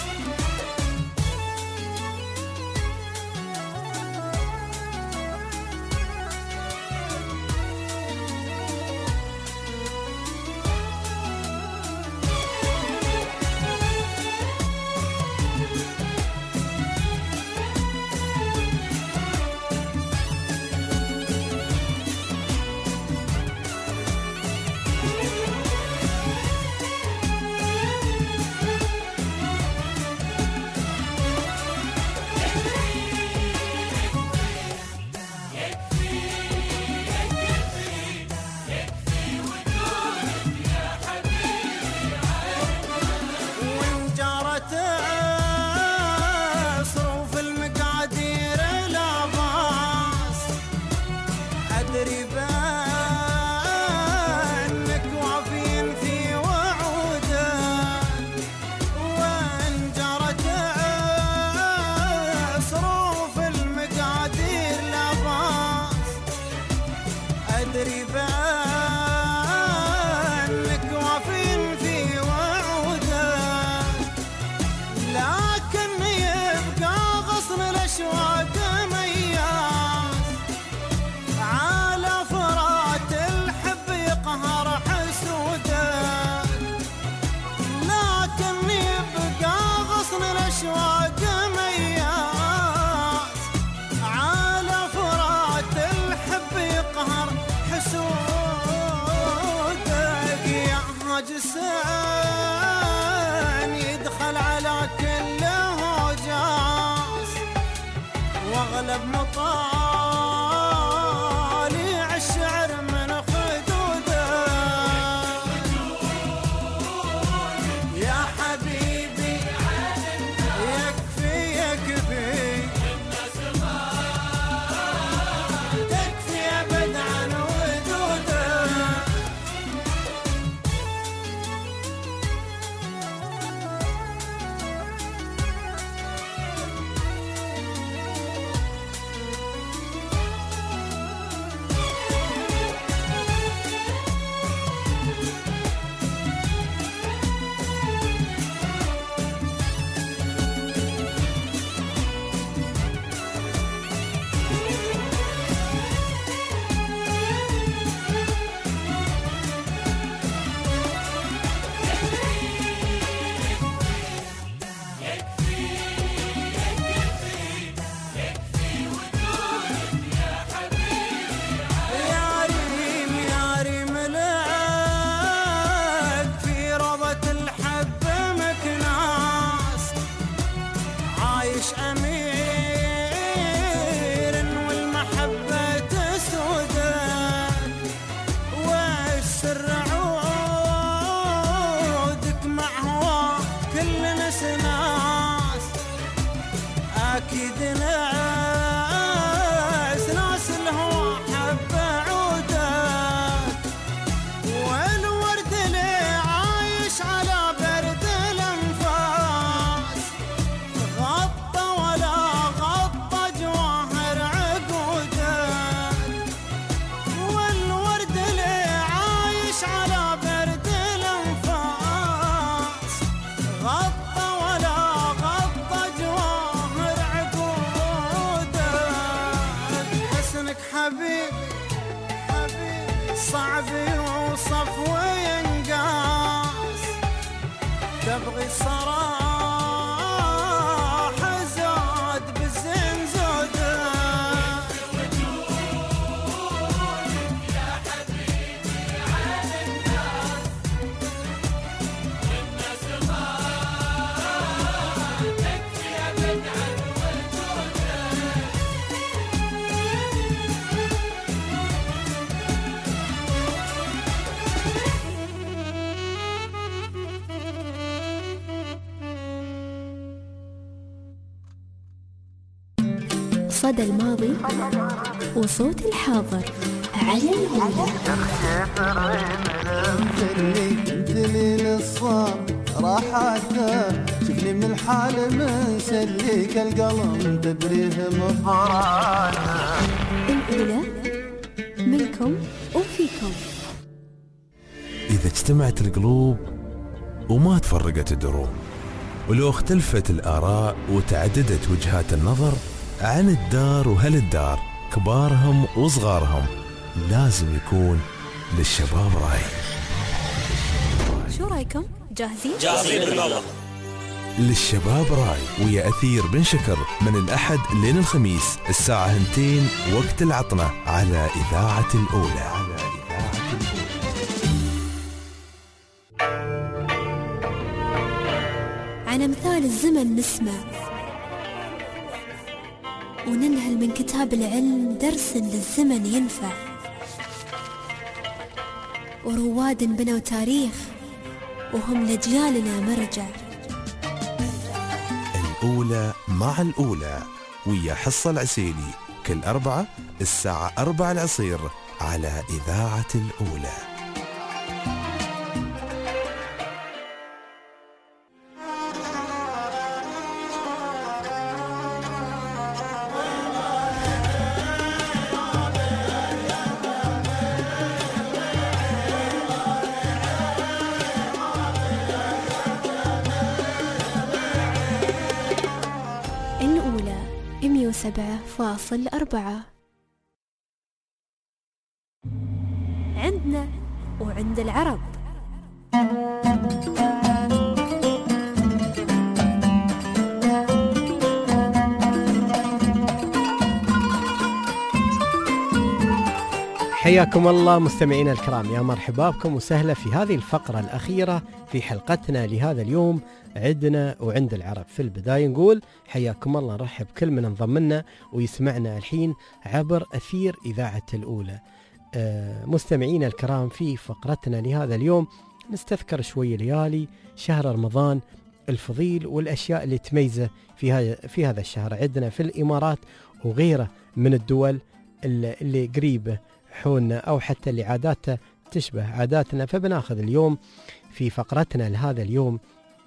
S19: جسان يدخل على كل هجاس واغلب مطالع الشعر من خدوده يا حبيبي يكفي يكفي الناس ما تكفي أبد عن وجوده. غطى ولا غطى جواهر عقوده حسنك حبيب حبيب صعب يوصف وينقاس تبغي صراحة زاد بالزين زوده
S1: صدى الماضي وصوت الحاضر على الهواء.
S10: دليل الصام راحته شفني من الحال مسليك القلم تبريه مفراته
S1: الأولى منكم وفيكم.
S6: إذا اجتمعت القلوب وما تفرقت الدروب ولو اختلفت الآراء وتعددت وجهات النظر عن الدار وهل الدار كبارهم وصغارهم لازم يكون للشباب راي.
S1: شو رايكم؟ جاهزين؟
S19: جاهزين بالمرة.
S6: للشباب راي ويا أثير بن شكر من الأحد لين الخميس الساعة اثنتين وقت العطنة على إذاعة الأولى. على إذاعة الأولى.
S1: عن أمثال الزمن نسمع وننهل من كتاب العلم درس للزمن ينفع، ورواد بنوا تاريخ وهم لأجيالنا مرجع.
S6: الأولى مع الأولى ويا حصة العسيلي كل أربعة الساعة أربعة العصير على إذاعة الأولى.
S1: مئة وسبعة فاصل أربعة عندنا وعند العرب.
S2: حياكم الله مستمعينا الكرام، يا مرحبا بكم وسهلا في هذه الفقرة الأخيرة في حلقتنا لهذا اليوم عندنا وعند العرب. في البداية نقول حياكم الله، نرحب كل من انضم لنا ويسمعنا الحين عبر أثير إذاعة الأولى. آه مستمعينا الكرام، في فقرتنا لهذا اليوم نستذكر شوي ليالي شهر رمضان الفضيل والأشياء اللي تميزه في هذا في هذا الشهر عندنا في الإمارات وغيره من الدول اللي, اللي قريبة حولنا أو حتى اللي عاداتها تشبه عاداتنا. فبناخذ اليوم في فقرتنا لهذا اليوم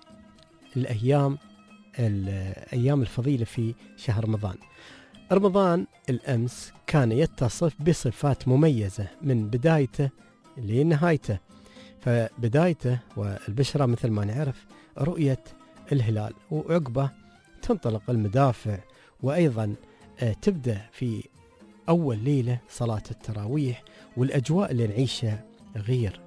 S2: الأيام الأيام الفضيلة في شهر رمضان. رمضان الأمس كان يتصف بصفات مميزة من بدايته لنهايته. فبدايته والبشرة مثل ما نعرف رؤية الهلال، وعقبه تنطلق المدافع، وأيضا تبدأ في أول ليلة صلاة التراويح، والأجواء اللي نعيشها غير.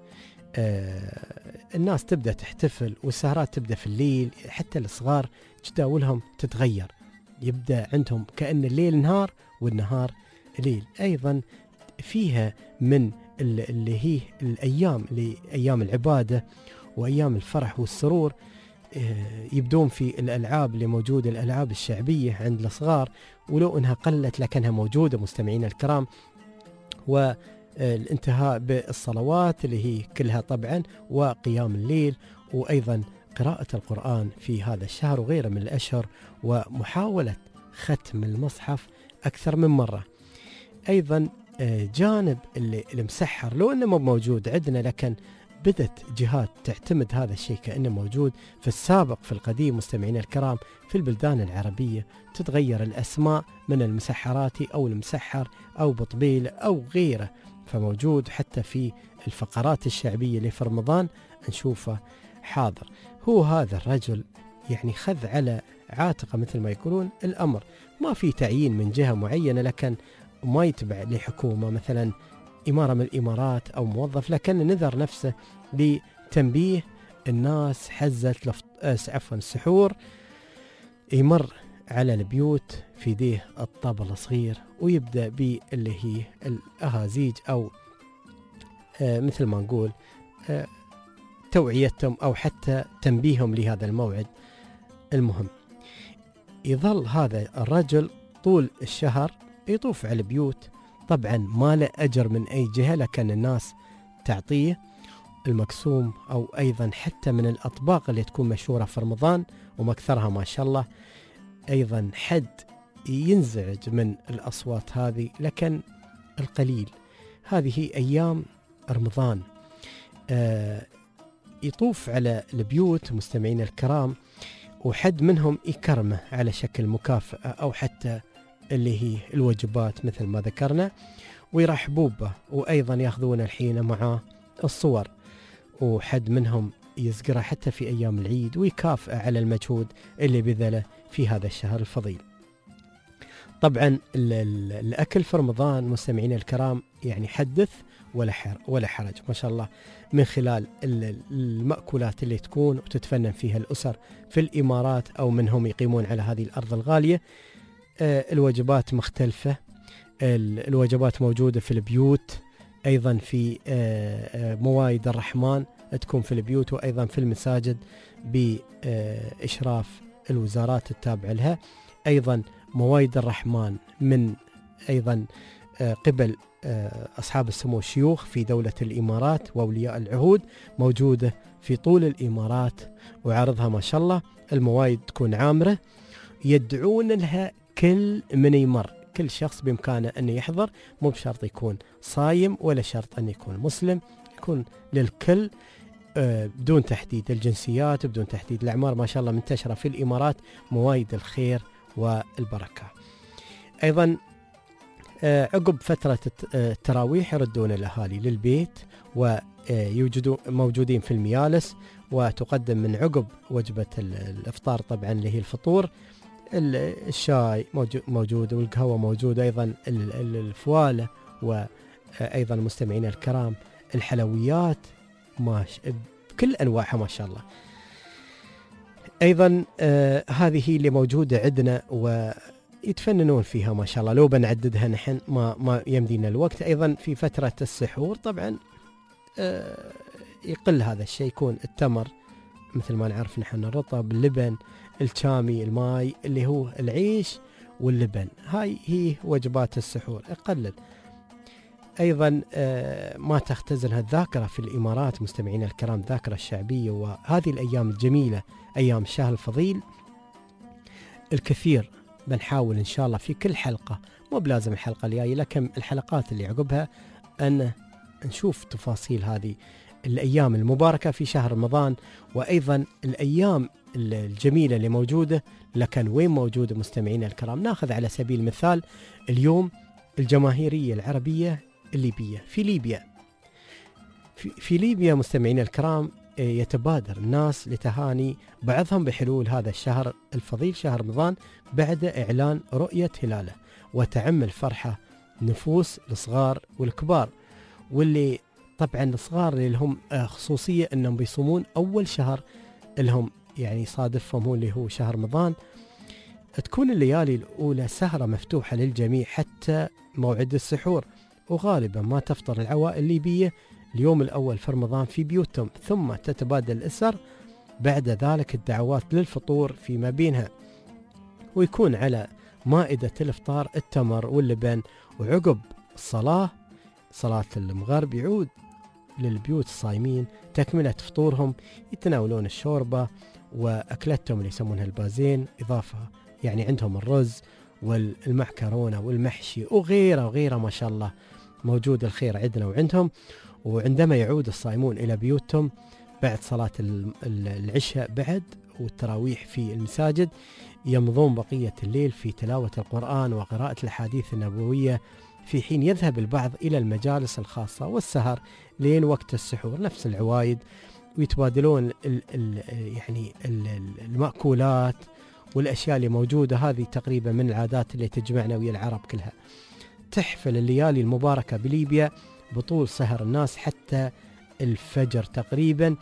S2: آه الناس تبدأ تحتفل والسهرات تبدأ في الليل، حتى الصغار جداولهم تتغير، يبدأ عندهم كأن الليل نهار والنهار ليل. أيضا فيها من اللي هي الأيام اللي أيام العبادة وأيام الفرح والسرور. آه يبدون في الألعاب اللي موجودة، الألعاب الشعبية عند الصغار ولو أنها قلت لكنها موجودة مستمعين الكرام. و الانتهاء بالصلوات اللي هي كلها طبعا، وقيام الليل، وأيضا قراءة القرآن في هذا الشهر وغيره من الأشهر، ومحاولة ختم المصحف أكثر من مرة. أيضا جانب اللي المسحر لو أنه مو موجود عندنا، لكن بدت جهات تعتمد هذا الشيء كأنه موجود في السابق في القديم مستمعين الكرام. في البلدان العربية تتغير الأسماء من المسحراتي أو المسحر أو بطبيل أو غيره، فموجود حتى في الفقرات الشعبية اللي في رمضان نشوفه حاضر. هو هذا الرجل يعني خذ على عاتقه مثل ما يقولون الأمر، ما في تعيين من جهة معينة، لكن ما يتبع لحكومة مثلا إمارة من الإمارات أو موظف، لكن نذر نفسه لتنبيه الناس حزة لفط... عفوا السحور. يمر على البيوت في يديه الطبل الصغير ويبدأ باللي هي الأهازيج أو آه مثل ما نقول آه توعيتهم أو حتى تنبيههم لهذا الموعد المهم. يظل هذا الرجل طول الشهر يطوف على البيوت، طبعا ما له أجر من أي جهة، لكن الناس تعطيه المقسوم أو أيضا حتى من الأطباق اللي تكون مشهورة في رمضان ومكثرها ما شاء الله. أيضا حد ينزعج من الأصوات هذه، لكن القليل. هذه أيام رمضان. آه يطوف على البيوت مستمعين الكرام، وحد منهم يكرمه على شكل مكافأة أو حتى اللي هي الوجبات مثل ما ذكرنا، ويرحبوا به، وأيضا يأخذون الحين معاه الصور، وحد منهم يذكره حتى في أيام العيد ويكافئه على المجهود اللي بذله في هذا الشهر الفضيل. طبعا الأكل في رمضان مستمعين الكرام يعني حدث ولا حر ولا حرج ما شاء الله، من خلال المأكولات اللي تكون وتتفنن فيها الأسر في الإمارات أو منهم يقيمون على هذه الأرض الغالية. الوجبات مختلفة، الوجبات موجودة في البيوت، أيضا في موائد الرحمن تكون في البيوت، وأيضا في المساجد بإشراف الوزارات التابعة لها. أيضا موائد الرحمن من أيضا قبل أصحاب السمو الشيوخ في دولة الإمارات وأولياء العهود موجودة في طول الإمارات، وعرضها ما شاء الله الموائد تكون عامرة، يدعون لها كل من يمر، كل شخص بإمكانه أن يحضر، مو بشرط يكون صايم ولا شرط أن يكون مسلم، يكون للكل بدون تحديد الجنسيات بدون تحديد الأعمار. ما شاء الله منتشرة في الإمارات موائد الخير والبركة. أيضا عقب فترة التراويح يردون الأهالي للبيت ويوجدون موجودين في الميالس، وتقدم من عقب وجبة الإفطار طبعا اللي هي الفطور، الشاي موجود والقهوة موجود، أيضا الفوالة، وأيضا المستمعين الكرام الحلويات ماش بكل أنواعها ما شاء الله. أيضا آه هذه اللي موجودة عندنا ويتفننون فيها ما شاء الله، لو بنعددها نحن ما ما يمدينا الوقت. أيضا في فترة السحور طبعا آه يقل هذا الشيء، يكون التمر مثل ما نعرف نحن، الرطب، اللبن، الشامي، الماي اللي هو العيش واللبن، هاي هي وجبات السحور يقلل. أيضا آه ما تختزلها الذاكرة في الإمارات مستمعين الكرام، ذاكرة الشعبية، وهذه الأيام الجميلة أيام الشهر الفضيل الكثير بنحاول إن شاء الله في كل حلقة، مو بلازم الحلقة الجاية لكن الحلقات اللي عقبها أن نشوف تفاصيل هذه الأيام المباركة في شهر رمضان، وأيضا الأيام الجميلة اللي موجودة. لكن وين موجودة مستمعين الكرام؟ ناخذ على سبيل المثال اليوم الجماهيرية العربية الليبية في ليبيا. في, في ليبيا مستمعين الكرام يتبادر الناس لتهاني بعضهم بحلول هذا الشهر الفضيل شهر رمضان بعد إعلان رؤية هلاله، وتعم الفرحة نفوس الصغار والكبار، واللي طبعا الصغار اللي لهم خصوصية أنهم بيصومون أول شهر لهم يعني صادفهم هو اللي هو شهر رمضان. تكون الليالي الأولى سهرة مفتوحة للجميع حتى موعد السحور، وغالبا ما تفطر العوائل الليبية اليوم الأول في رمضان في بيوتهم، ثم تتبادل الأسر بعد ذلك الدعوات للفطور فيما بينها، ويكون على مائدة الإفطار التمر واللبن. وعقب الصلاة صلاة المغرب يعود للبيوت الصايمين تكملة فطورهم، يتناولون الشوربة وأكلتهم اللي يسمونها البازين، إضافة يعني عندهم الرز والمعكرونة والمحشي وغيره وغيره ما شاء الله موجود الخير عندنا وعندهم. وعندما يعود الصائمون إلى بيوتهم بعد صلاة العشاء بعد والتراويح في المساجد، يمضون بقية الليل في تلاوة القرآن وقراءة الحديث النبوية، في حين يذهب البعض إلى المجالس الخاصة والسهر لين وقت السحور، نفس العوايد ويتبادلون ال ال يعني ال المأكولات والأشياء اللي موجودة. هذه تقريبا من العادات اللي تجمعنا ويا العرب كلها. تحفل الليالي المباركة بليبيا بطول سهر الناس حتى الفجر تقريبا،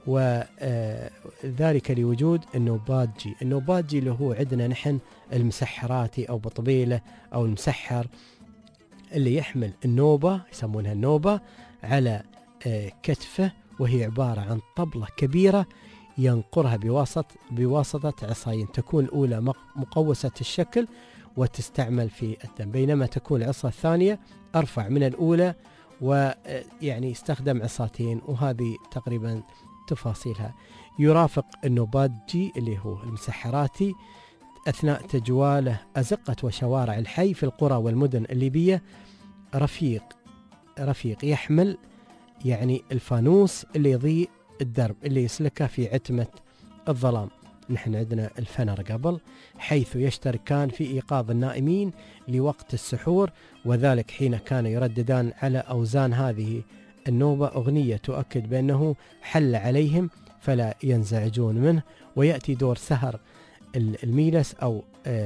S2: وذلك لوجود النوبادجي. النوبادجي اللي هو عندنا نحن المسحراتي أو بطبيلة أو المسحر، اللي يحمل النوبة، يسمونها النوبة، على كتفه، وهي عبارة عن طبلة كبيرة ينقرها بواسط بواسطة عصاين، تكون الأولى مقوسة الشكل وتستعمل في الدم، بينما تكون العصا الثانية أرفع من الأولى ويعني يستخدم عصاتين، وهذه تقريبا تفاصيلها. يرافق النوبادجي اللي هو المسحراتي أثناء تجواله أزقة وشوارع الحي في القرى والمدن الليبية رفيق رفيق يحمل يعني الفانوس اللي يضيء الدرب، اللي يسلكه في عتمة الظلام. نحن عندنا الفنر قبل، حيث يشتركان في إيقاظ النائمين لوقت السحور، وذلك حين كان يرددان على أوزان هذه النوبة أغنية تؤكد بأنه حل عليهم فلا ينزعجون منه. ويأتي دور سهر الميلس أو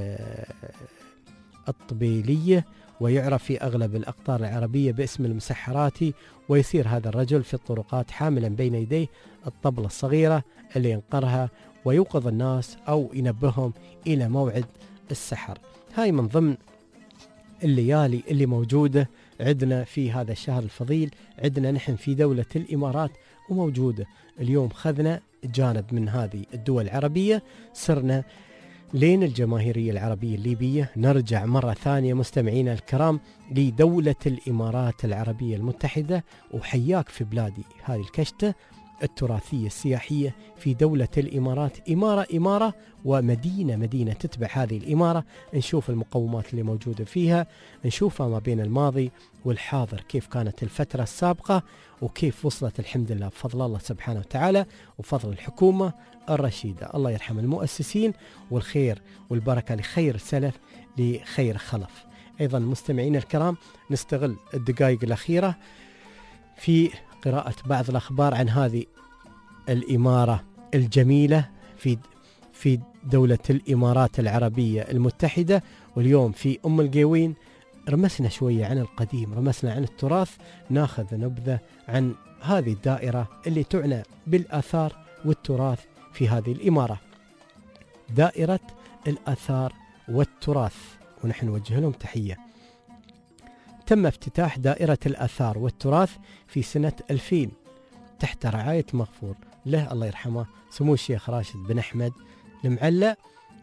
S2: الطبيلية، ويعرف في أغلب الأقطار العربية باسم المسحراتي. ويسير هذا الرجل في الطرقات حاملا بين يديه الطبلة الصغيرة اللي ينقرها ويوقظ الناس أو ينبههم إلى موعد السحر. هاي من ضمن الليالي اللي موجودة عندنا في هذا الشهر الفضيل. عندنا نحن في دولة الإمارات وموجودة اليوم. خذنا جانب من هذه الدول العربية، صرنا لين الجماهيرية العربية الليبية. نرجع مرة ثانية مستمعينا الكرام لدولة الإمارات العربية المتحدة، وحياك في بلادي. هذه الكشتة التراثية السياحية في دولة الإمارات، إمارة إمارة ومدينة مدينة تتبع هذه الإمارة. نشوف المقومات اللي موجودة فيها، نشوفها ما بين الماضي والحاضر، كيف كانت الفترة السابقة وكيف وصلت الحمد لله بفضل الله سبحانه وتعالى وفضل الحكومة الرشيدة. الله يرحم المؤسسين، والخير والبركة لخير سلف لخير خلف. أيضا مستمعين الكرام نستغل الدقائق الأخيرة في قراءة بعض الأخبار عن هذه الإمارة الجميلة في في دولة الإمارات العربية المتحدة. واليوم في أم القوين رمسنا شوية عن القديم، رمسنا عن التراث، ناخذ نبذة عن هذه الدائرة اللي تعنى بالآثار والتراث في هذه الإمارة، دائرة الآثار والتراث، ونحن نوجه لهم تحية. تم افتتاح دائرة الآثار والتراث في سنة ألفين تحت رعاية مغفور له الله يرحمه سمو الشيخ راشد بن أحمد المعلى،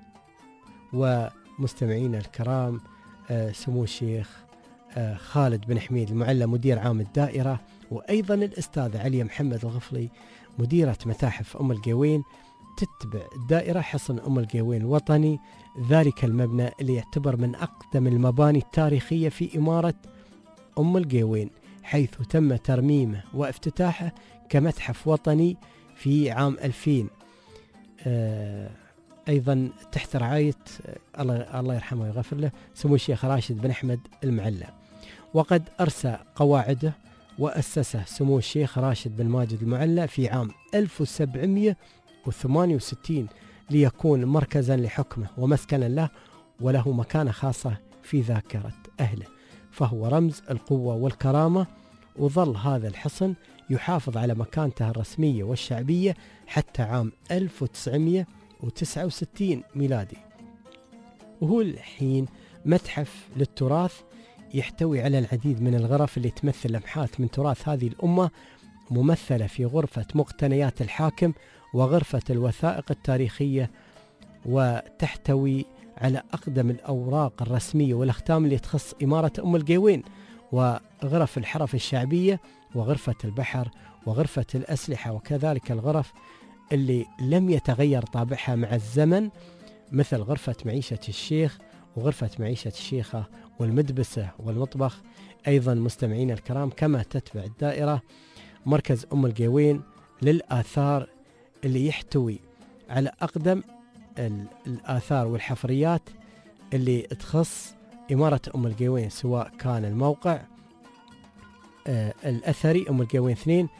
S2: ومستمعين الكرام سمو الشيخ خالد بن حميد المعلى مدير عام الدائرة، وأيضا الأستاذ علي محمد الغفلي مديرة متاحف أم القوين. تتبع الدائرة حصن أم القوين الوطني، ذلك المبنى اللي يعتبر من أقدم المباني التاريخية في إمارة أم القوين، حيث تم ترميمه وافتتاحه كمتحف وطني في عام ألفين، آه أيضا تحت رعاية الله, الله يرحمه ويغفر له سمو الشيخ راشد بن أحمد المعلى. وقد أرسى قواعده وأسسه سمو الشيخ راشد بن ماجد المعلى في عام ألف وسبعمئة وثمانية وستين ليكون مركزا لحكمه ومسكنا له، وله مكانة خاصة في ذاكرة أهله، فهو رمز القوة والكرامة. وظل هذا الحصن يحافظ على مكانته الرسمية والشعبية حتى عام ألف وتسعمئة وتسعة وستين ميلادي، وهو الحين متحف للتراث يحتوي على العديد من الغرف اللي تمثل لمحات من تراث هذه الأمة، ممثلة في غرفة مقتنيات الحاكم وغرفة الوثائق التاريخية، وتحتوي على أقدم الأوراق الرسمية والأختام اللي تخص إمارة أم القوين، وغرف الحرف الشعبية وغرفة البحر وغرفة الأسلحة، وكذلك الغرف اللي لم يتغير طابعها مع الزمن مثل غرفة معيشة الشيخ وغرفة معيشة الشيخة والمدبسة والمطبخ. أيضا مستمعين الكرام كما تتبع الدائرة مركز أم القوين للآثار اللي يحتوي على أقدم الآثار والحفريات اللي تخص إمارة أم القوين، سواء كان الموقع آه الأثري أم القوين اثنين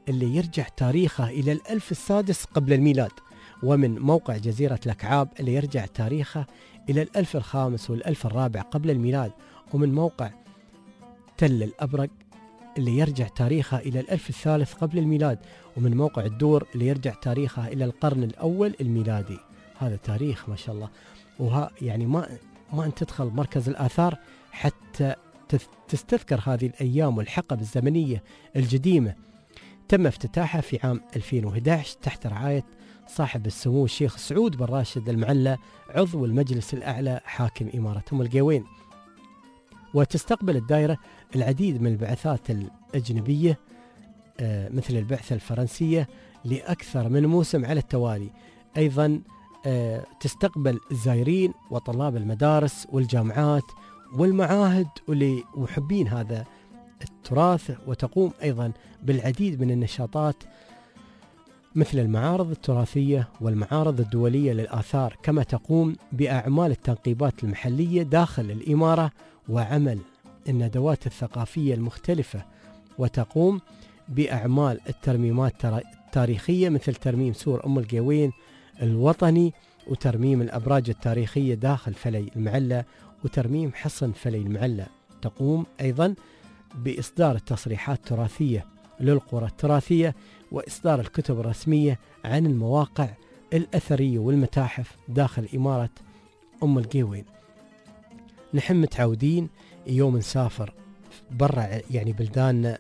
S2: اللي يرجع تاريخه إلى الألف السادس قبل الميلاد، ومن موقع جزيرة الأكعاب اللي يرجع تاريخه إلى الألف الخامس والألف الرابع قبل الميلاد، ومن موقع تل الأبرق اللي يرجع تاريخه إلى الألف الثالث قبل الميلاد، ومن موقع الدور اللي يرجع تاريخه إلى القرن الأول الميلادي. هذا تاريخ ما شاء الله. وها يعني ما ما أن تدخل مركز الآثار حتى تستذكر هذه الأيام والحقب الزمنية القديمة. تم افتتاحها في عام ألفين وأحد عشر تحت رعاية صاحب السمو الشيخ سعود بن راشد المعلى عضو المجلس الأعلى حاكم إمارة أم القوين. وتستقبل الدائرة العديد من البعثات الأجنبية مثل البعثة الفرنسية لأكثر من موسم على التوالي. أيضا تستقبل الزائرين وطلاب المدارس والجامعات والمعاهد ومحبين هذا التراث، وتقوم أيضا بالعديد من النشاطات مثل المعارض التراثية والمعارض الدولية للآثار، كما تقوم بأعمال التنقيبات المحلية داخل الإمارة وعمل الندوات الثقافية المختلفة، وتقوم بأعمال الترميمات التاريخية مثل ترميم سور أم القوين الوطني، وترميم الأبراج التاريخية داخل فلي المعلى، وترميم حصن فلي المعلى. تقوم أيضا بإصدار التصريحات التراثية للقرى التراثية، وإصدار الكتب الرسمية عن المواقع الأثرية والمتاحف داخل إمارة أم القوين. نحن متعودين يوم نسافر برا يعني بلداننا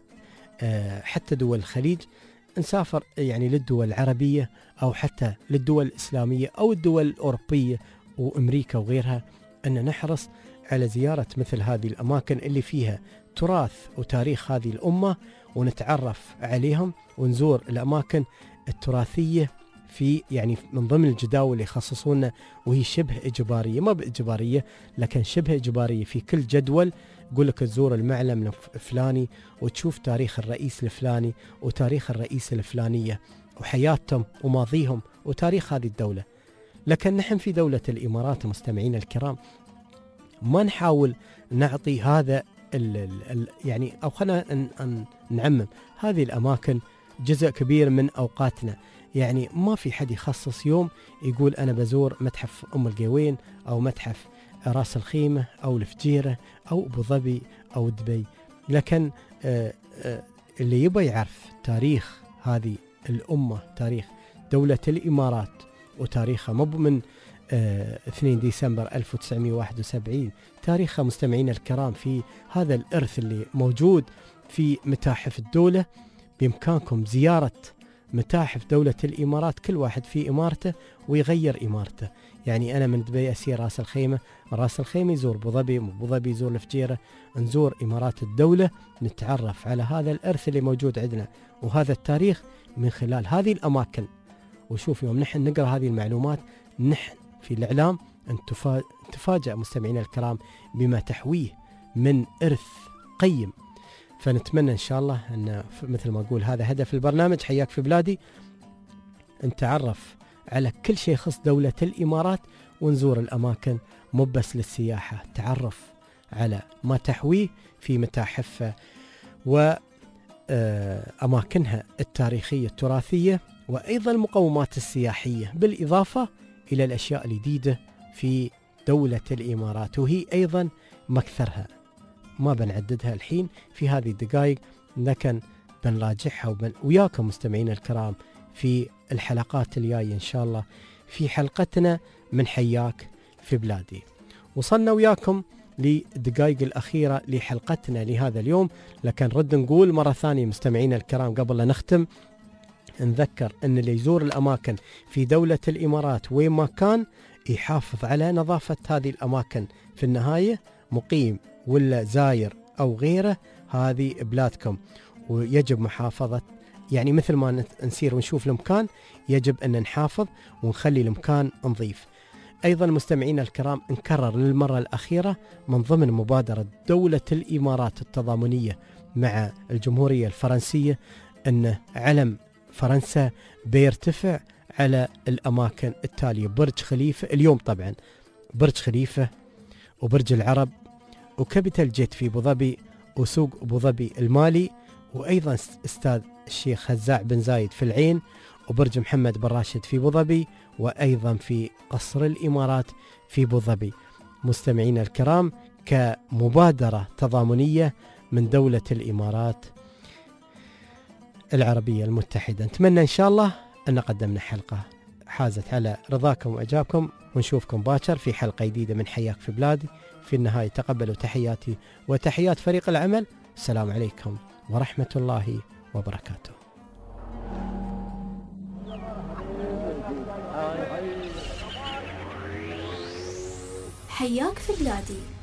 S2: حتى دول الخليج، نسافر يعني للدول العربية أو حتى للدول الإسلامية أو الدول الأوروبية وأمريكا وغيرها، أن نحرص على زيارة مثل هذه الأماكن اللي فيها تراث وتاريخ هذه الأمة، ونتعرف عليهم ونزور الأماكن التراثية في يعني من ضمن الجداول اللي يخصصونا، وهي شبه إجبارية، ما بإجبارية لكن شبه إجبارية. في كل جدول يقول لك تزور المعلم الفلاني وتشوف تاريخ الرئيس الفلاني وتاريخ الرئيس الفلانية وحياتهم وماضيهم وتاريخ هذه الدولة. لكن نحن في دولة الإمارات مستمعين الكرام ما نحاول نعطي هذا ال ال يعني أو خلينا نعمم هذه الأماكن جزء كبير من أوقاتنا. يعني ما في حد يخصص يوم يقول أنا بزور متحف أم القوين أو متحف راس الخيمة أو الفجيرة أو أبو ظبي أو دبي. لكن آآ آآ اللي يبغى يعرف تاريخ هذه الأمة، تاريخ دولة الإمارات وتاريخها مو من اثنين ديسمبر ألف وتسعمائة وواحد وسبعين، تاريخها مستمعين الكرام في هذا الإرث اللي موجود في متاحف الدولة. بإمكانكم زيارة متاحف دولة الإمارات كل واحد في إمارته ويغير إمارته. يعني أنا من دبي أسير راس الخيمة، راس الخيمة يزور أبو ظبي، أبو ظبي يزور الفجيرة، نزور إمارات الدولة، نتعرف على هذا الإرث اللي موجود عندنا وهذا التاريخ من خلال هذه الأماكن. وشوف يوم نحن نقرأ هذه المعلومات نحن في الإعلام أن تفاجأ مستمعينا الكرام بما تحويه من إرث قيم. فنتمنى إن شاء الله أن مثل ما أقول هذا هدف البرنامج حياك في بلادي، نتعرف على كل شيء يخص دولة الإمارات ونزور الأماكن مو بس للسياحة، تعرف على ما تحويه في متاحفها وأماكنها التاريخية التراثية، وأيضا المقومات السياحية، بالإضافة إلى الأشياء الجديدة في دولة الإمارات وهي أيضا مكثرها ما بنعددها الحين في هذه الدقائق، لكن بنراجعها وبن... وياكم مستمعين الكرام في الحلقات الجاية إن شاء الله في حلقتنا من حياك في بلادي. وصلنا وياكم للدقائق الأخيرة لحلقتنا لهذا اليوم، لكن رد نقول مرة ثانية مستمعين الكرام قبل لا نختم، نذكر أن اللي يزور الأماكن في دولة الإمارات وين ما كان يحافظ على نظافة هذه الأماكن. في النهاية مقيم ولا زاير أو غيره هذه بلادكم، ويجب محافظة يعني مثل ما نسير ونشوف المكان يجب أن نحافظ ونخلي المكان نظيف. أيضا مستمعين الكرام نكرر للمرة الأخيرة من ضمن مبادرة دولة الإمارات التضامنية مع الجمهورية الفرنسية أن علم فرنسا بيرتفع على الأماكن التالية: برج خليفة اليوم طبعا، برج خليفة وبرج العرب وكابيتال جيت في أبو ظبي وسوق أبو ظبي المالي وأيضا أستاذ الشيخ هزاع بن زايد في العين، وبرج محمد بن راشد في أبو ظبي، وأيضا في قصر الإمارات في أبو ظبي. مستمعينا الكرام، كمبادرة تضامنية من دولة الإمارات العربية المتحدة. نتمنى إن شاء الله أن قدمنا حلقة حازت على رضاكم وإعجابكم، ونشوفكم باكر في حلقة جديدة من حياك في بلادي. في النهاية تقبلوا تحياتي وتحيات فريق العمل. السلام عليكم ورحمة الله وبركاته.
S1: حياك في بلادي